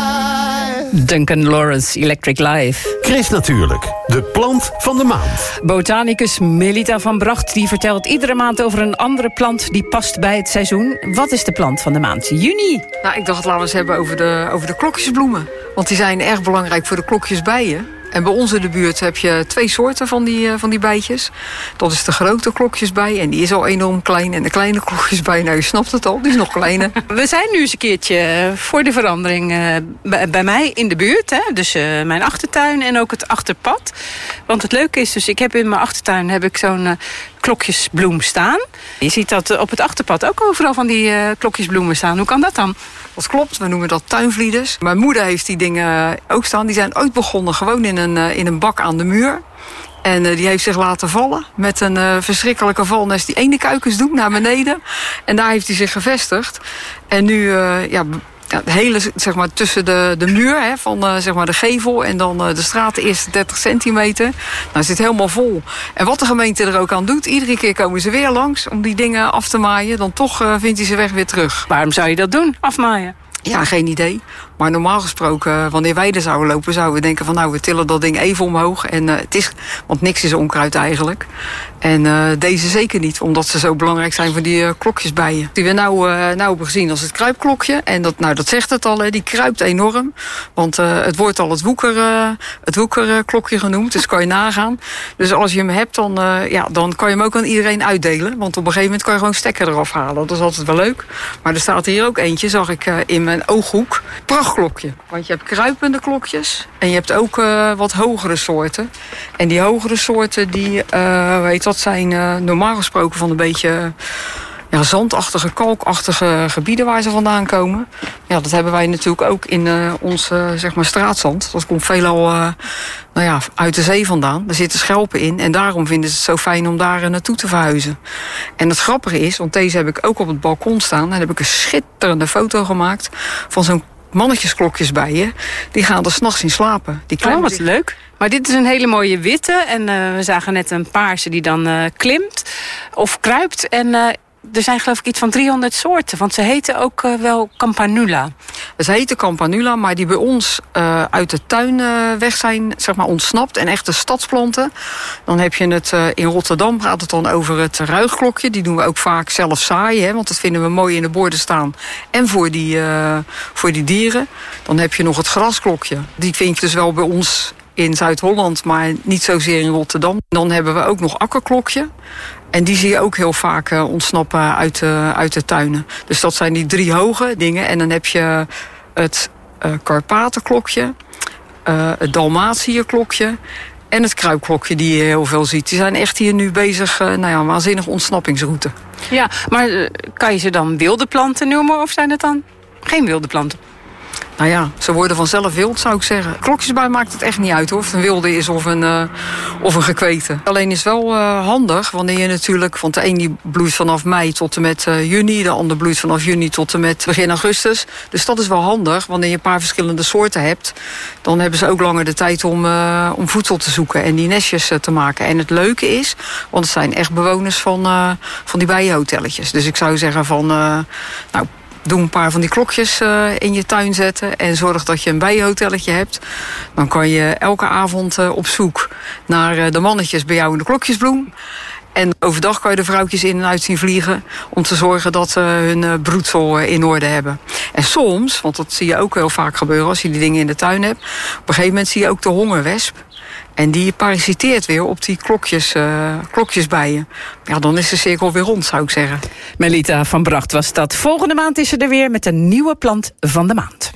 Duncan Lawrence, Electric Life. Chris Natuurlijk, de plant van de maand. Botanicus Melita van Bracht die vertelt iedere maand over een andere plant die past bij het seizoen. Wat is de plant van de maand? Juni. Nou, ik dacht, laten we eens hebben over de, over de klokjesbloemen. Want die zijn erg belangrijk voor de klokjesbijen. En bij ons in de buurt heb je twee soorten van die, uh, van die bijtjes. Dat is de grote klokjesbij en die is al enorm klein. En de kleine klokjesbij, nou je snapt het al, die is nog kleiner. We zijn nu eens een keertje voor de verandering uh, bij, bij mij in de buurt. Hè? Dus uh, mijn achtertuin en ook het achterpad. Want het leuke is dus, ik heb in mijn achtertuin heb ik zo'n uh, klokjesbloem staan. Je ziet dat uh, op het achterpad ook overal van die uh, klokjesbloemen staan. Hoe kan dat dan? Dat klopt, we noemen dat tuinvlieders. Mijn moeder heeft die dingen ook staan. Die zijn ooit begonnen gewoon in een, uh, in een bak aan de muur. En uh, die heeft zich laten vallen met een uh, verschrikkelijke valnest die ene kuikens doet naar beneden. En daar heeft hij zich gevestigd. En nu, uh, ja... Ja, het hele, zeg maar, tussen de, de muur hè, van uh, zeg maar de gevel en dan uh, de straat, de eerste dertig centimeter. Nou, zit helemaal vol. En wat de gemeente er ook aan doet, iedere keer komen ze weer langs om die dingen af te maaien. Dan toch uh, vindt hij ze weg weer terug. Waarom zou je dat doen, afmaaien? Ja, geen idee. Maar normaal gesproken, wanneer wij er zouden lopen, zouden we denken van nou, we tillen dat ding even omhoog. En uh, het is, want niks is onkruid eigenlijk. En uh, deze zeker niet, omdat ze zo belangrijk zijn voor die uh, klokjesbijen. Die we nou, uh, nou hebben gezien als het kruipklokje. En dat, nou, dat zegt het al, hè, die kruipt enorm. Want uh, het wordt al het woeker, uh, het woekerklokje genoemd, dus kan je nagaan. Dus als je hem hebt, dan, uh, ja, dan kan je hem ook aan iedereen uitdelen. Want op een gegeven moment kan je gewoon stekker eraf halen. Dat is altijd wel leuk. Maar er staat hier ook eentje, zag ik uh, in mijn ooghoek. Prachtklokje. Want je hebt kruipende klokjes. En je hebt ook uh, wat hogere soorten. En die hogere soorten, die, uh, weet dat, zijn uh, normaal gesproken van een beetje ja, zandachtige, kalkachtige gebieden waar ze vandaan komen. Ja, dat hebben wij natuurlijk ook in uh, ons uh, zeg maar straatzand. Dat komt veelal uh, nou ja, uit de zee vandaan. Er zitten schelpen in. En daarom vinden ze het zo fijn om daar uh, naartoe te verhuizen. En het grappige is, want deze heb ik ook op het balkon staan. En heb ik een schitterende foto gemaakt van zo'n mannetjesklokjes bij je. Die gaan er 's nachts in slapen. Die oh, wat leuk. Maar dit is een hele mooie witte. En uh, we zagen net een paarse die dan uh, klimt of kruipt. En uh, er zijn geloof ik iets van driehonderd soorten. Want ze heten ook uh, wel Campanula. Ze heten Campanula, maar die bij ons uh, uit de tuin uh, weg zijn, zeg maar, ontsnapt. En echte stadsplanten. Dan heb je het uh, in Rotterdam, gaat het dan over het ruigklokje. Die doen we ook vaak zelf zaaien, hè, want dat vinden we mooi in de borden staan. En voor die, uh, voor die dieren. Dan heb je nog het grasklokje. Die vind je dus wel bij ons in Zuid-Holland, maar niet zozeer in Rotterdam. Dan hebben we ook nog akkerklokje. En die zie je ook heel vaak uh, ontsnappen uit de, uit de tuinen. Dus dat zijn die drie hoge dingen. En dan heb je het uh, Karpatenklokje, uh, het Dalmatierklokje en het kruipklokje die je heel veel ziet. Die zijn echt hier nu bezig, uh, nou ja, een waanzinnige ontsnappingsroute. Ja, maar uh, kan je ze dan wilde planten noemen of zijn het dan geen wilde planten? Nou ja, ze worden vanzelf wild, zou ik zeggen. Klokjesbui maakt het echt niet uit, hoor. Of het een wilde is of een, uh, of een gekweten. Alleen is wel uh, handig, wanneer je natuurlijk... want de een die bloeit vanaf mei tot en met uh, juni... de ander bloeit vanaf juni tot en met begin augustus. Dus dat is wel handig, wanneer je een paar verschillende soorten hebt. Dan hebben ze ook langer de tijd om, uh, om voedsel te zoeken... en die nestjes uh, te maken. En het leuke is, want het zijn echt bewoners van, uh, van die bijenhotelletjes. Dus ik zou zeggen van... Uh, nou, doe een paar van die klokjes uh, in je tuin zetten... en zorg dat je een bijenhotelletje hebt. Dan kan je elke avond uh, op zoek naar uh, de mannetjes bij jou in de klokjesbloem. En overdag kan je de vrouwtjes in en uit zien vliegen... om te zorgen dat ze uh, hun uh, broedsel uh, in orde hebben. En soms, want dat zie je ook heel vaak gebeuren... als je die dingen in de tuin hebt... op een gegeven moment zie je ook de hongerwesp... En die parasiteert weer op die klokjes, uh, klokjesbijen. Ja, dan is de cirkel weer rond, zou ik zeggen. Melita van Bracht was dat. Volgende maand is ze er weer met een nieuwe plant van de maand.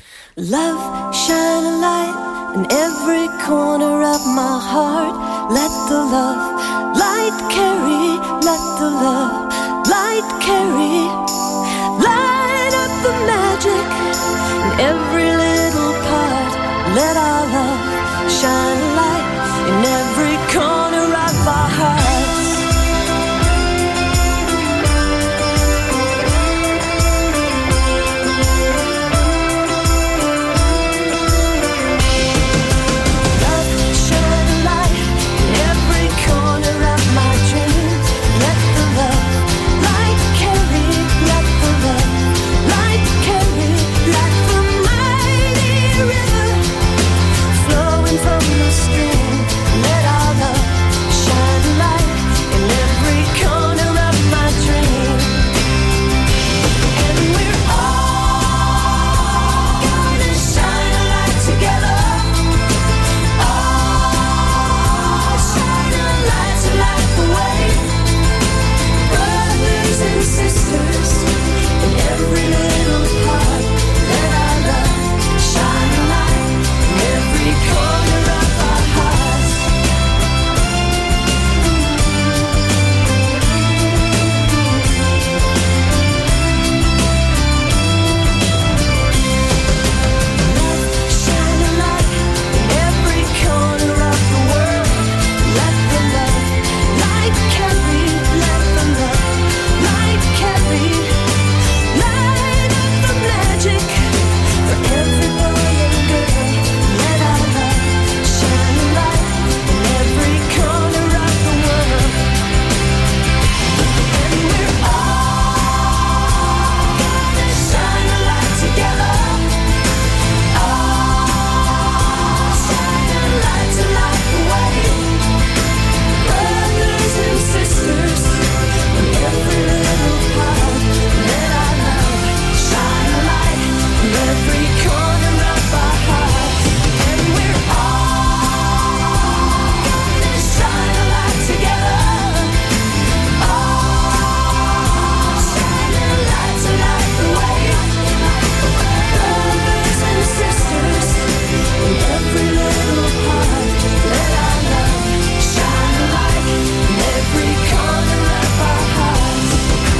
Love, shine a light in every corner of my heart. Let the love light carry, let the love light carry. Light up the magic in every little part. Let our love shine a light in every corner of our hearts. Love, shine a light in every corner of my dreams. Let the love light carry, let the love light carry. every corner of our hearts. And we're all gonna shine a light together. All shining lights to light the way. Brothers and sisters in every little heart. Let our love shine a light in every corner of our hearts.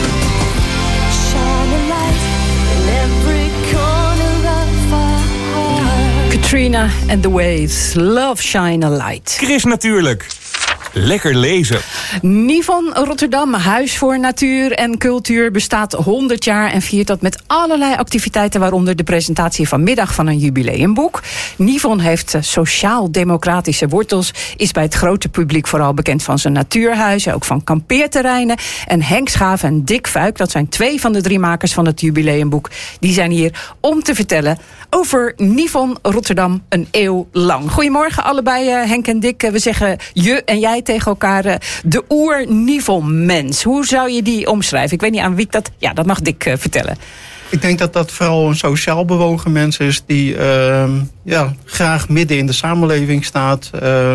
Shine a light in every corner of our hearts. Katrina and the Waves, Love Shine a Light. Chris natuurlijk. Lekker lezen. Nivon Rotterdam, Huis voor Natuur en Cultuur, bestaat honderd jaar en viert dat met allerlei activiteiten, waaronder de presentatie vanmiddag van een jubileumboek. Nivon heeft sociaal-democratische wortels, is bij het grote publiek vooral bekend van zijn natuurhuizen, ook van kampeerterreinen. En Henk Schaaf en Dick Fuik, dat zijn twee van de drie makers van het jubileumboek, die zijn hier om te vertellen over Nivon Rotterdam een eeuw lang. Goedemorgen allebei, Henk en Dick. We zeggen je en jij tegen elkaar. De oer-Nivon-mens. Hoe zou je die omschrijven? Ik weet niet aan wie ik dat... Ja, dat mag Dick uh, vertellen. Ik denk dat dat vooral een sociaal bewogen mens is die uh, ja, graag midden in de samenleving staat. Uh,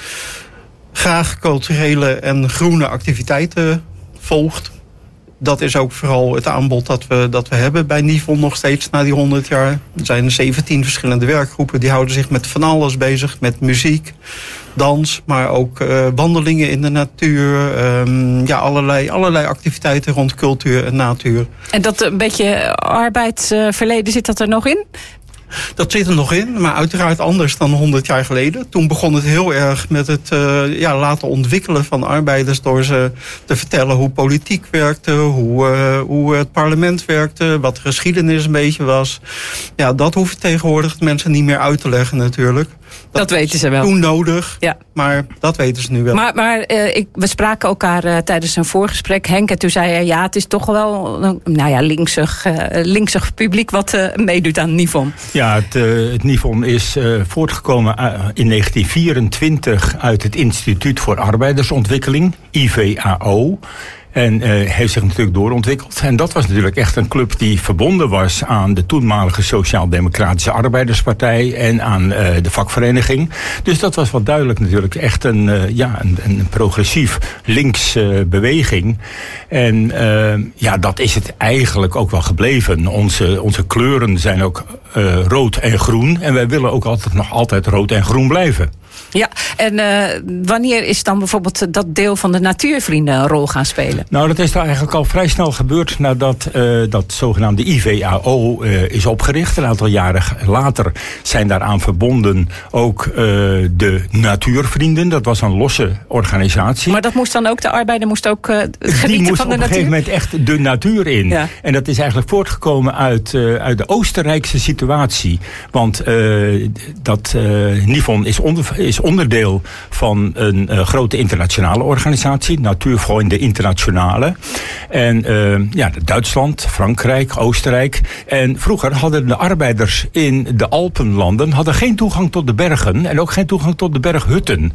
graag culturele en groene activiteiten volgt. Dat is ook vooral het aanbod dat we, dat we hebben bij Nivon nog steeds na die honderd jaar. Er zijn zeventien verschillende werkgroepen. Die houden zich met van alles bezig. Met muziek, dans, maar ook uh, wandelingen in de natuur. Um, ja, allerlei, allerlei activiteiten rond cultuur en natuur. En dat een beetje arbeidsverleden, zit dat er nog in? Dat zit er nog in, maar uiteraard anders dan honderd jaar geleden. Toen begon het heel erg met het uh, ja, laten ontwikkelen van arbeiders, door ze te vertellen hoe politiek werkte, hoe, uh, hoe het parlement werkte, wat de geschiedenis een beetje was. Ja, dat hoeft tegenwoordig mensen niet meer uit te leggen natuurlijk. Dat, dat weten ze wel. Toen nodig, ja. Maar dat weten ze nu wel. Maar, maar uh, ik, we spraken elkaar uh, tijdens een voorgesprek, Henk, en toen zei hij, ja, het is toch wel een nou ja, linksig, uh, linksig publiek wat uh, meedoet aan Nivon. Ja, het, uh, het Nivon is uh, voortgekomen uh, in negentien vierentwintig uit het Instituut voor Arbeidersontwikkeling, I V A O. En uh, heeft zich natuurlijk doorontwikkeld. En dat was natuurlijk echt een club die verbonden was aan de toenmalige Sociaal-Democratische Arbeiderspartij en aan uh, de vakvereniging. Dus dat was wel duidelijk natuurlijk echt een, uh, ja, een, een progressief links uh, beweging. En uh, ja, dat is het eigenlijk ook wel gebleven. Onze, onze kleuren zijn ook uh, rood en groen. En wij willen ook altijd nog altijd rood en groen blijven. Ja, en uh, wanneer is dan bijvoorbeeld dat deel van de natuurvrienden een rol gaan spelen? Nou, dat is daar eigenlijk al vrij snel gebeurd nadat uh, dat zogenaamde I V A O uh, is opgericht. Een aantal jaren later zijn daaraan verbonden ook uh, de natuurvrienden. Dat was een losse organisatie. Maar dat moest dan ook, de arbeider moest ook uh, genieten Die moest van de natuur? op een gegeven moment echt de natuur in. Ja. En dat is eigenlijk voortgekomen uit, uh, uit de Oostenrijkse situatie. Want uh, dat uh, Nivon is onder is onderdeel van een uh, grote internationale organisatie, Natuurvrienden Internationale. En uh, ja, Duitsland, Frankrijk, Oostenrijk. En vroeger hadden de arbeiders in de Alpenlanden hadden geen toegang tot de bergen en ook geen toegang tot de berghutten.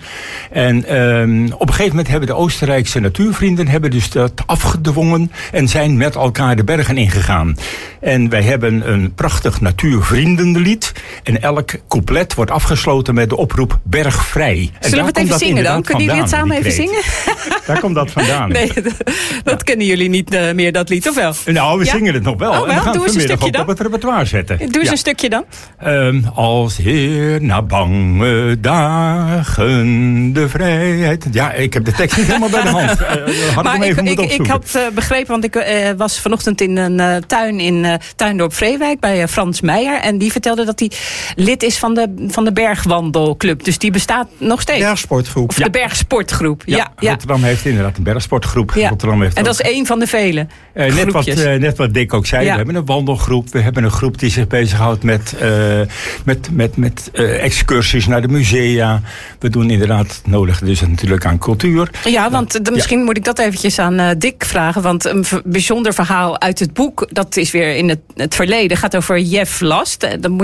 En uh, op een gegeven moment hebben de Oostenrijkse natuurvrienden hebben dus dat afgedwongen en zijn met elkaar de bergen ingegaan. En wij hebben een prachtig natuurvriendenlied en elk couplet wordt afgesloten met de oproep bergvrij. En zullen we het even zingen dan? Kunnen jullie het samen even zingen? Daar komt dat vandaan. Nee, dat, dat ja. kennen jullie niet uh, meer, dat lied, of wel? Nou, we ja? zingen het nog wel. Oh, wel? En we gaan Doe het eens een vanmiddag ook dan. op het repertoire zetten. Doe eens ja. een stukje dan. Um, als heer na bange dagen de vrijheid. Ja, ik heb de tekst niet helemaal bij de hand. Uh, had maar ik, hem even ik, ik, ik had uh, begrepen, want ik uh, was vanochtend in een uh, tuin in uh, Tuindorp Vreewijk bij uh, Frans Meijer. En die vertelde dat hij lid is van de, van de Bergwandelclub. Dus die bestaat nog steeds. Bergsportgroep. Of ja. de Bergsportgroep. Ja, ja, ja. Rotterdam heeft inderdaad een bergsportgroep. Ja. Rotterdam heeft en dat ook... is één van de vele uh, net, wat, uh, net wat Dick ook zei. Ja. We hebben een wandelgroep. We hebben een groep die zich bezighoudt met, uh, met, met, met uh, excursies naar de musea. We doen inderdaad nodig dus natuurlijk aan cultuur. Ja, want uh, misschien ja. moet ik dat eventjes aan uh, Dick vragen. Want een v- bijzonder verhaal uit het boek, dat is weer in het, het verleden, gaat over Jeff Last. Uh, dat moet je niet verwachten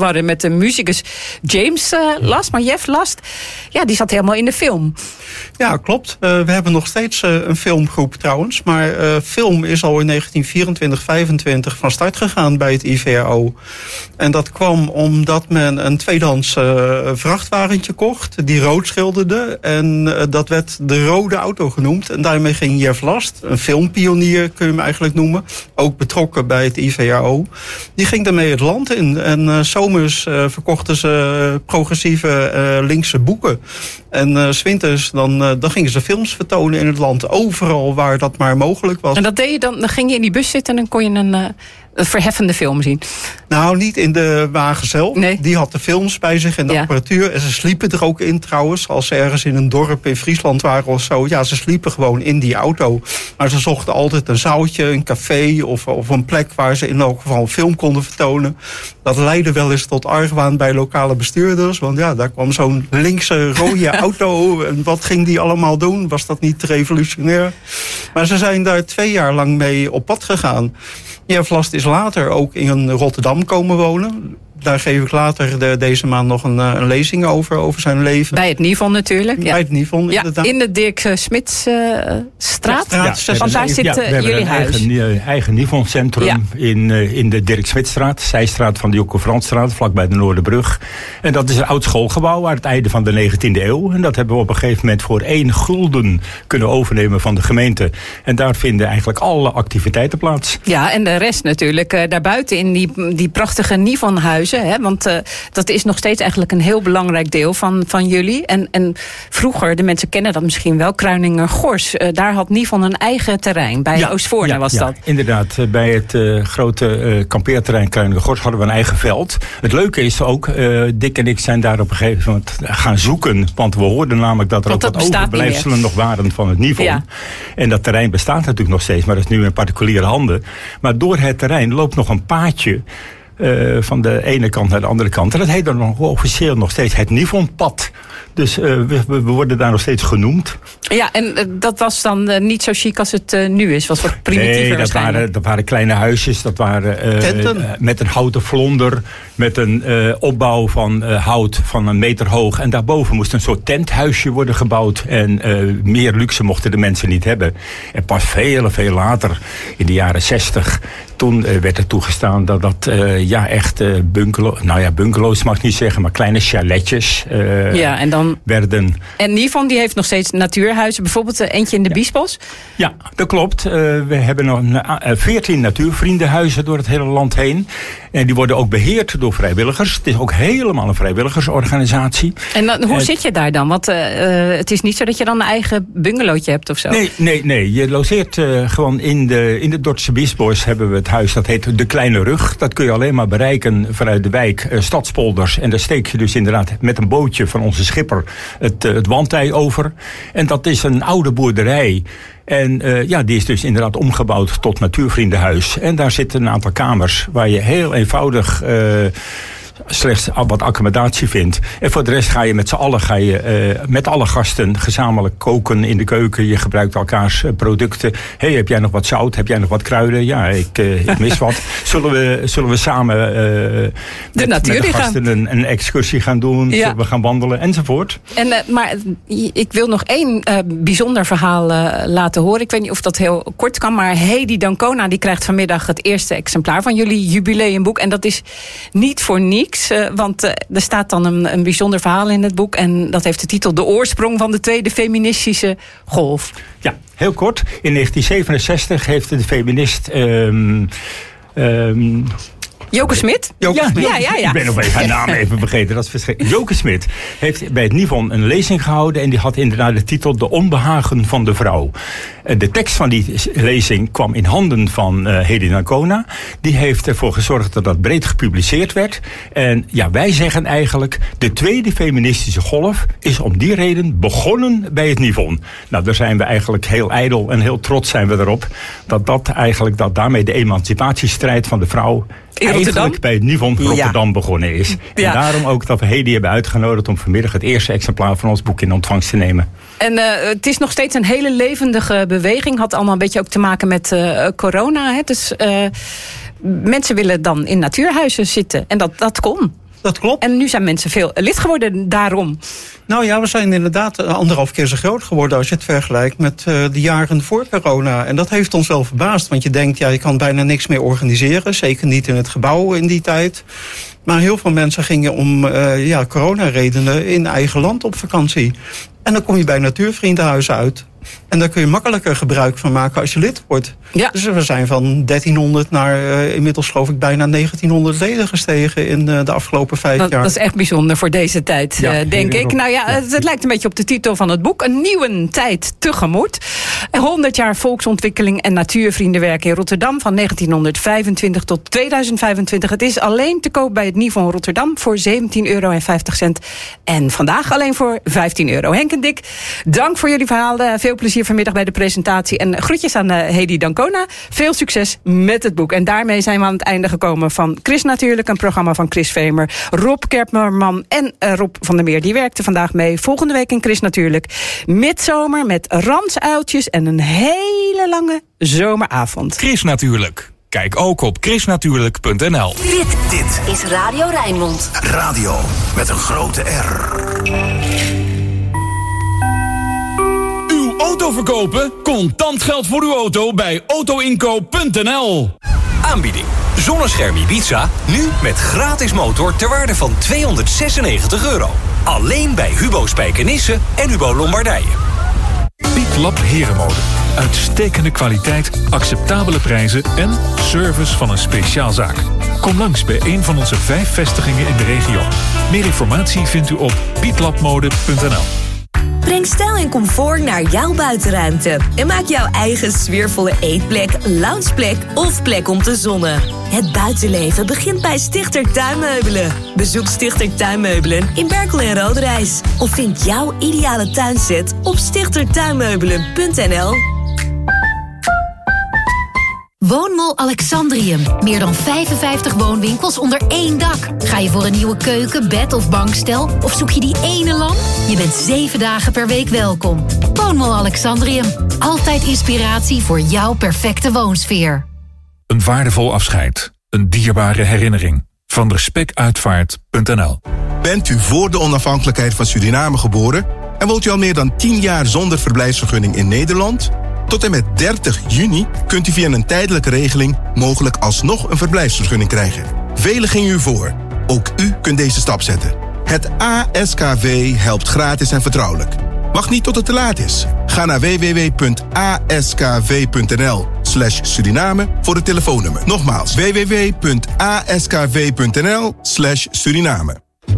hadden met de muzikus James uh, Last. Maar Jeff Last, ja, die zat helemaal in de film. Ja, klopt. Uh, we hebben nog steeds uh, een filmgroep trouwens. Maar uh, film is al in negentien vierentwintig, vijfentwintig van start gegaan bij het I V R O. En dat kwam omdat men een tweedehands uh, vrachtwagentje kocht. Die rood schilderde. En uh, dat werd de rode auto genoemd. En daarmee ging Jeff Last, een filmpionier kun je hem eigenlijk noemen. Ook betrokken bij het I V R O. Die ging daarmee het land in. En uh, zomers uh, verkochten ze uh, progressieve uh, linkse boeken. En uh, 's winters dan, uh, dan gingen ze films vertonen in het land. Overal waar dat maar mogelijk was. En dat deed je dan, dan ging je in die bus zitten en dan kon je een, uh, een verheffende film zien? Nou, niet in de wagen zelf. Nee. Die had de films bij zich en de ja. apparatuur. En ze sliepen er ook in trouwens. Als ze ergens in een dorp in Friesland waren of zo. Ja, ze sliepen gewoon in die auto. Maar ze zochten altijd een zaaltje, een café of, of een plek waar ze in elk geval een film konden vertonen. Dat leidde wel eens tot argwaan bij lokale bestuurders. Want ja, daar kwam zo'n linkse rode auto. En wat ging die allemaal doen? Was dat niet revolutionair? Maar ze zijn daar twee jaar lang mee op pad gegaan. Jeff Last is later ook in Rotterdam komen wonen. Daar geef ik later de, deze maand nog een, een lezing over, over zijn leven. Bij het Nivon natuurlijk. Ja. Bij het Nivon, ja, inderdaad. In de Dirk uh, Smitsstraat. Uh, ja, ja, want daar zit uh, ja, jullie huis. We hebben een eigen, eigen Nivon-centrum ja. in, uh, in de Dirk Smitsstraat. Zijstraat van de Jocko Fransstraat, vlakbij de Noorderbrug. En dat is een oud schoolgebouw uit het einde van de negentiende eeuw. En dat hebben we op een gegeven moment voor één gulden kunnen overnemen van de gemeente. En daar vinden eigenlijk alle activiteiten plaats. Ja, en de rest natuurlijk uh, daarbuiten in die, die prachtige Nivon-huizen. Hè, want uh, dat is nog steeds eigenlijk een heel belangrijk deel van, van jullie. En, en vroeger, de mensen kennen dat misschien wel, Kruininger-Gors. Uh, daar had Nivon een eigen terrein. Bij ja, Oostvoorne ja, was ja, dat. Inderdaad, bij het uh, grote uh, kampeerterrein Kruininger-Gors hadden we een eigen veld. Het leuke is ook, uh, Dick en ik zijn daar op een gegeven moment gaan zoeken. Want we hoorden namelijk dat er want ook wat overblijfselen nog waren van het Nivon. Ja. En dat terrein bestaat natuurlijk nog steeds, maar dat is nu in particuliere handen. Maar door het terrein loopt nog een paadje. Uh, van de ene kant naar de andere kant. En dat heet dan nog officieel nog steeds het Nivonpad. Dus uh, we, we worden daar nog steeds genoemd. Ja, en uh, dat was dan uh, niet zo chic als het uh, nu is? Was wat primitiever nee, dat waren, dat waren kleine huisjes. Dat waren uh, Tenten. Uh, met een houten vlonder. Met een uh, opbouw van uh, hout van een meter hoog. En daarboven moest een soort tenthuisje worden gebouwd. En uh, meer luxe mochten de mensen niet hebben. En pas veel, veel later, in de jaren zestig... toen uh, werd er toegestaan dat dat uh, ja, echt uh, bungalow, nou ja, bungalows mag ik niet zeggen, maar kleine chaletjes uh, ja, en dan, werden. En Nivon die heeft nog steeds natuurhuizen, bijvoorbeeld uh, eentje in de ja. Biesbos? Ja, dat klopt. Uh, we hebben nog veertien uh, natuurvriendenhuizen door het hele land heen. En die worden ook beheerd door vrijwilligers. Het is ook helemaal een vrijwilligersorganisatie. En dan, hoe en, zit je daar dan? Want uh, het is niet zo dat je dan een eigen bungalowtje hebt of zo? Nee, nee, nee. Je logeert uh, gewoon in de, in de Dordtse Biesbos hebben we het huis. Dat heet De Kleine Rug. Dat kun je alleen maar bereiken vanuit de wijk uh, Stadspolders. En daar steek je dus inderdaad met een bootje van onze schipper het, uh, het wandtij over. En dat is een oude boerderij. En uh, ja, die is dus inderdaad omgebouwd tot natuurvriendenhuis. En daar zitten een aantal kamers waar je heel eenvoudig Uh, slechts wat accommodatie vindt. En voor de rest ga je met z'n allen, ga je uh, met alle gasten gezamenlijk koken in de keuken. Je gebruikt elkaars uh, producten. Hé, hey, heb jij nog wat zout? Heb jij nog wat kruiden? Ja, ik, uh, ik mis wat. Zullen we, zullen we samen uh, de met, met de gasten een, een excursie gaan doen? Ja. Zullen we gaan wandelen? Enzovoort. En, uh, maar ik wil nog één uh, bijzonder verhaal uh, laten horen. Ik weet niet of dat heel kort kan, maar Hedy Dancona die krijgt vanmiddag het eerste exemplaar van jullie jubileumboek. En dat is niet voor niets. Uh, want uh, er staat dan een, een bijzonder verhaal in het boek. En dat heeft de titel De oorsprong van de tweede feministische golf. Ja, heel kort. In negentien zevenenzestig heeft de feminist Um, um, Joke Smit? Joke ja, Smit. Ja, ja, ja. Ik ben nog even haar naam even vergeten. Dat is verschrikkelijk. Joke Smit heeft bij het Nivon een lezing gehouden. En die had inderdaad de titel De onbehagen van de vrouw. De tekst van die lezing kwam in handen van uh, Hedy Dancona. Die heeft ervoor gezorgd dat dat breed gepubliceerd werd. En ja, wij zeggen eigenlijk, de tweede feministische golf is om die reden begonnen bij het Nivon. Nou, daar zijn we eigenlijk heel ijdel en heel trots zijn we erop. Dat dat eigenlijk, dat daarmee de emancipatiestrijd van de vrouw eigenlijk bij het Nivon Rotterdam ja. begonnen is. En ja. daarom ook dat we Hedy hebben uitgenodigd om vanmiddag het eerste exemplaar van ons boek in ontvangst te nemen. En uh, het is nog steeds een hele levendige beweging. Had allemaal een beetje ook te maken met uh, corona. Hè? Dus uh, mensen willen dan in natuurhuizen zitten. En dat, dat kon. dat klopt. En nu zijn mensen veel lid geworden daarom. Nou ja, we zijn inderdaad anderhalf keer zo groot geworden als je het vergelijkt met uh, de jaren voor corona. En dat heeft ons wel verbaasd, want je denkt, ja, je kan bijna niks meer organiseren. Zeker niet in het gebouw in die tijd. Maar heel veel mensen gingen om uh, ja, coronaredenen in eigen land op vakantie. En dan kom je bij natuurvriendenhuizen uit. En daar kun je makkelijker gebruik van maken als je lid wordt. Ja. Dus we zijn van dertienhonderd naar uh, inmiddels geloof ik bijna negentienhonderd leden gestegen in uh, de afgelopen vijf dat, jaar. Dat is echt bijzonder voor deze tijd, ja, uh, denk ik. Nou ja, het, het lijkt een beetje op de titel van het boek. Een nieuwe tijd tegemoet. honderd jaar volksontwikkeling en natuurvriendenwerk in Rotterdam van negentienhonderdvijfentwintig tot tweeduizend vijfentwintig. Het is alleen te koop bij het Nivon Rotterdam voor zeventien euro en vijftig cent. En vandaag alleen voor vijftien euro. Henk en Dick, dank voor jullie verhaal. Uh, veel plezier vanmiddag bij de presentatie. En groetjes aan uh, Hedy Dancona. Veel succes met het boek. En daarmee zijn we aan het einde gekomen van Chris Natuurlijk. Een programma van Chris Vemer, Rob Kerperman en uh, Rob van der Meer. Die werkte vandaag mee. Volgende week in Chris Natuurlijk. Midzomer met ransuiltjes en een hele lange zomeravond. Chris Natuurlijk. Kijk ook op chris natuurlijk punt n l. Dit, dit is Radio Rijnmond. Radio met een grote R. Auto verkopen? Contant geld voor uw auto bij auto inkoop punt n l. Aanbieding. Zonnescherm Ibiza, nu met gratis motor ter waarde van tweehonderdzesennegentig euro. Alleen bij Hubo Spijkenisse en Hubo Lombardije. Pietlab Herenmode. Uitstekende kwaliteit, acceptabele prijzen en service van een speciaalzaak. Kom langs bij een van onze vijf vestigingen in de regio. Meer informatie vindt u op pietlabmode punt n l. Breng stijl en comfort naar jouw buitenruimte. En maak jouw eigen sfeervolle eetplek, loungeplek of plek om te zonnen. Het buitenleven begint bij Stichter Tuinmeubelen. Bezoek Stichter Tuinmeubelen in Berkel en Roderijs. Of vind jouw ideale tuinset op stichter tuinmeubelen punt n l. Woonmall Alexandrium. Meer dan vijfenvijftig woonwinkels onder één dak. Ga je voor een nieuwe keuken, bed of bankstel? Of zoek je die ene lamp? Je bent zeven dagen per week welkom. Woonmall Alexandrium. Altijd inspiratie voor jouw perfecte woonsfeer. Een waardevol afscheid. Een dierbare herinnering. Van respectuitvaart punt n l. Bent u voor de onafhankelijkheid van Suriname geboren en woont u al meer dan tien jaar zonder verblijfsvergunning in Nederland? Tot en met dertig juni kunt u via een tijdelijke regeling mogelijk alsnog een verblijfsvergunning krijgen. Velen gingen u voor. Ook u kunt deze stap zetten. Het A S K V helpt gratis en vertrouwelijk. Wacht niet tot het te laat is. Ga naar w w w punt a s k v punt n l slash Suriname voor het telefoonnummer. Nogmaals, w w w punt a s k v punt n l slash Suriname.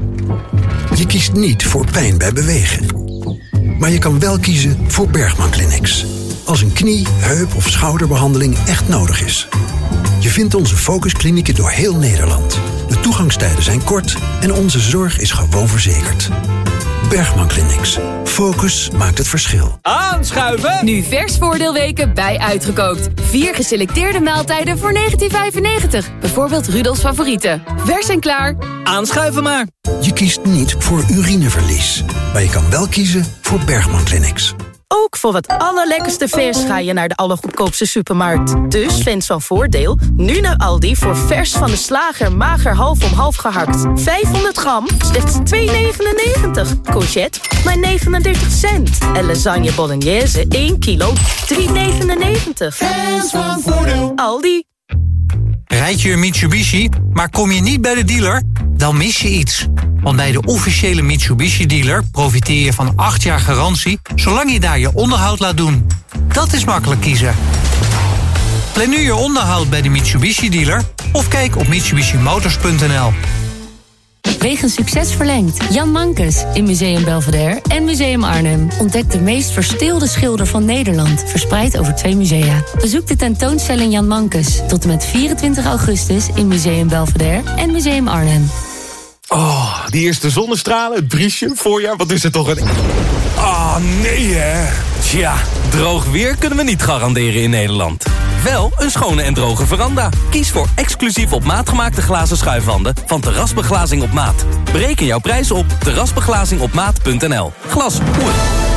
Je kiest niet voor pijn bij bewegen. Maar je kan wel kiezen voor Bergman Clinics. Als een knie, heup of schouderbehandeling echt nodig is. Je vindt onze focusklinieken door heel Nederland. De toegangstijden zijn kort en onze zorg is gewoon verzekerd. Bergman Clinics. Focus maakt het verschil. Aanschuiven! Nu vers voordeelweken bij Uitgekookt. Vier geselecteerde maaltijden voor negentien vijfennegentig. Bijvoorbeeld Rudolfs favorieten. Vers en klaar. Aanschuiven maar. Je kiest niet voor urineverlies. Maar je kan wel kiezen voor Bergman Clinics. Ook voor het allerlekkerste vers ga je naar de allergoedkoopste supermarkt. Dus fans van Voordeel, nu naar Aldi voor vers van de slager mager half om half gehakt. vijfhonderd gram, slechts twee negenennegentig. Courgette, maar negenendertig cent. En lasagne bolognese, één kilo, drie negenennegentig. Fans van Voordeel. Aldi. Rijd je een Mitsubishi, maar kom je niet bij de dealer? Dan mis je iets. Want bij de officiële Mitsubishi-dealer profiteer je van acht jaar garantie, zolang je daar je onderhoud laat doen. Dat is makkelijk kiezen. Plan nu je onderhoud bij de Mitsubishi-dealer of kijk op mitsubishi motors punt n l. Wegens succes verlengd. Jan Mankes in Museum Belvedere en Museum Arnhem. Ontdek de meest verstilde schilder van Nederland, verspreid over twee musea. Bezoek de tentoonstelling Jan Mankes tot en met vierentwintig augustus in Museum Belvedere en Museum Arnhem. Oh, die eerste zonnestralen, het briesje, voorjaar, wat is er toch een... Ah, oh, nee hè. Tja, droog weer kunnen we niet garanderen in Nederland. Wel een schone en droge veranda. Kies voor exclusief op maat gemaakte glazen schuifwanden van Terrasbeglazing op maat. Bereken jouw prijs op terrasbeglazing op maat punt n l. Glas, poer.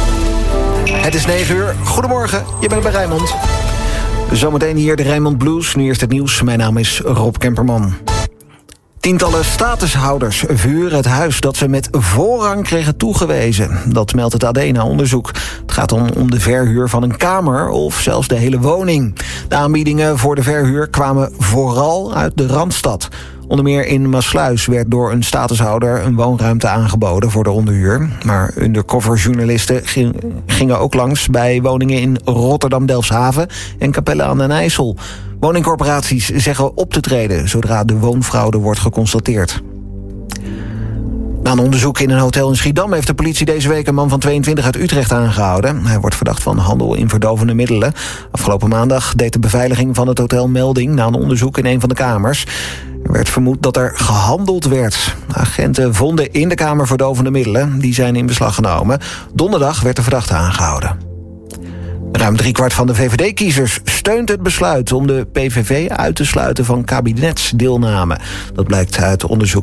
Het is negen uur. Goedemorgen, je bent bij Rijnmond. Zometeen hier de Rijnmond Blues. Nu eerst het nieuws. Mijn naam is Rob Kemperman. Tientallen statushouders verhuren het huis dat ze met voorrang kregen toegewezen. Dat meldt het A D na onderzoek. Het gaat om, om de verhuur van een kamer of zelfs de hele woning. De aanbiedingen voor de verhuur kwamen vooral uit de Randstad. Onder meer in Maassluis werd door een statushouder een woonruimte aangeboden voor de onderhuur. Maar undercoverjournalisten gingen ook langs bij woningen in Rotterdam, Delfshaven en Capelle aan den IJssel. Woningcorporaties zeggen op te treden zodra de woonfraude wordt geconstateerd. Na een onderzoek in een hotel in Schiedam heeft de politie deze week een man van tweeëntwintig uit Utrecht aangehouden. Hij wordt verdacht van handel in verdovende middelen. Afgelopen maandag deed de beveiliging van het hotel melding na een onderzoek in een van de kamers. Er werd vermoed dat er gehandeld werd. Agenten vonden in de kamer verdovende middelen. Die zijn in beslag genomen. Donderdag werd de verdachte aangehouden. Ruim driekwart van de V V D-kiezers steunt het besluit om de P V V uit te sluiten van kabinetsdeelname. Dat blijkt uit onderzoek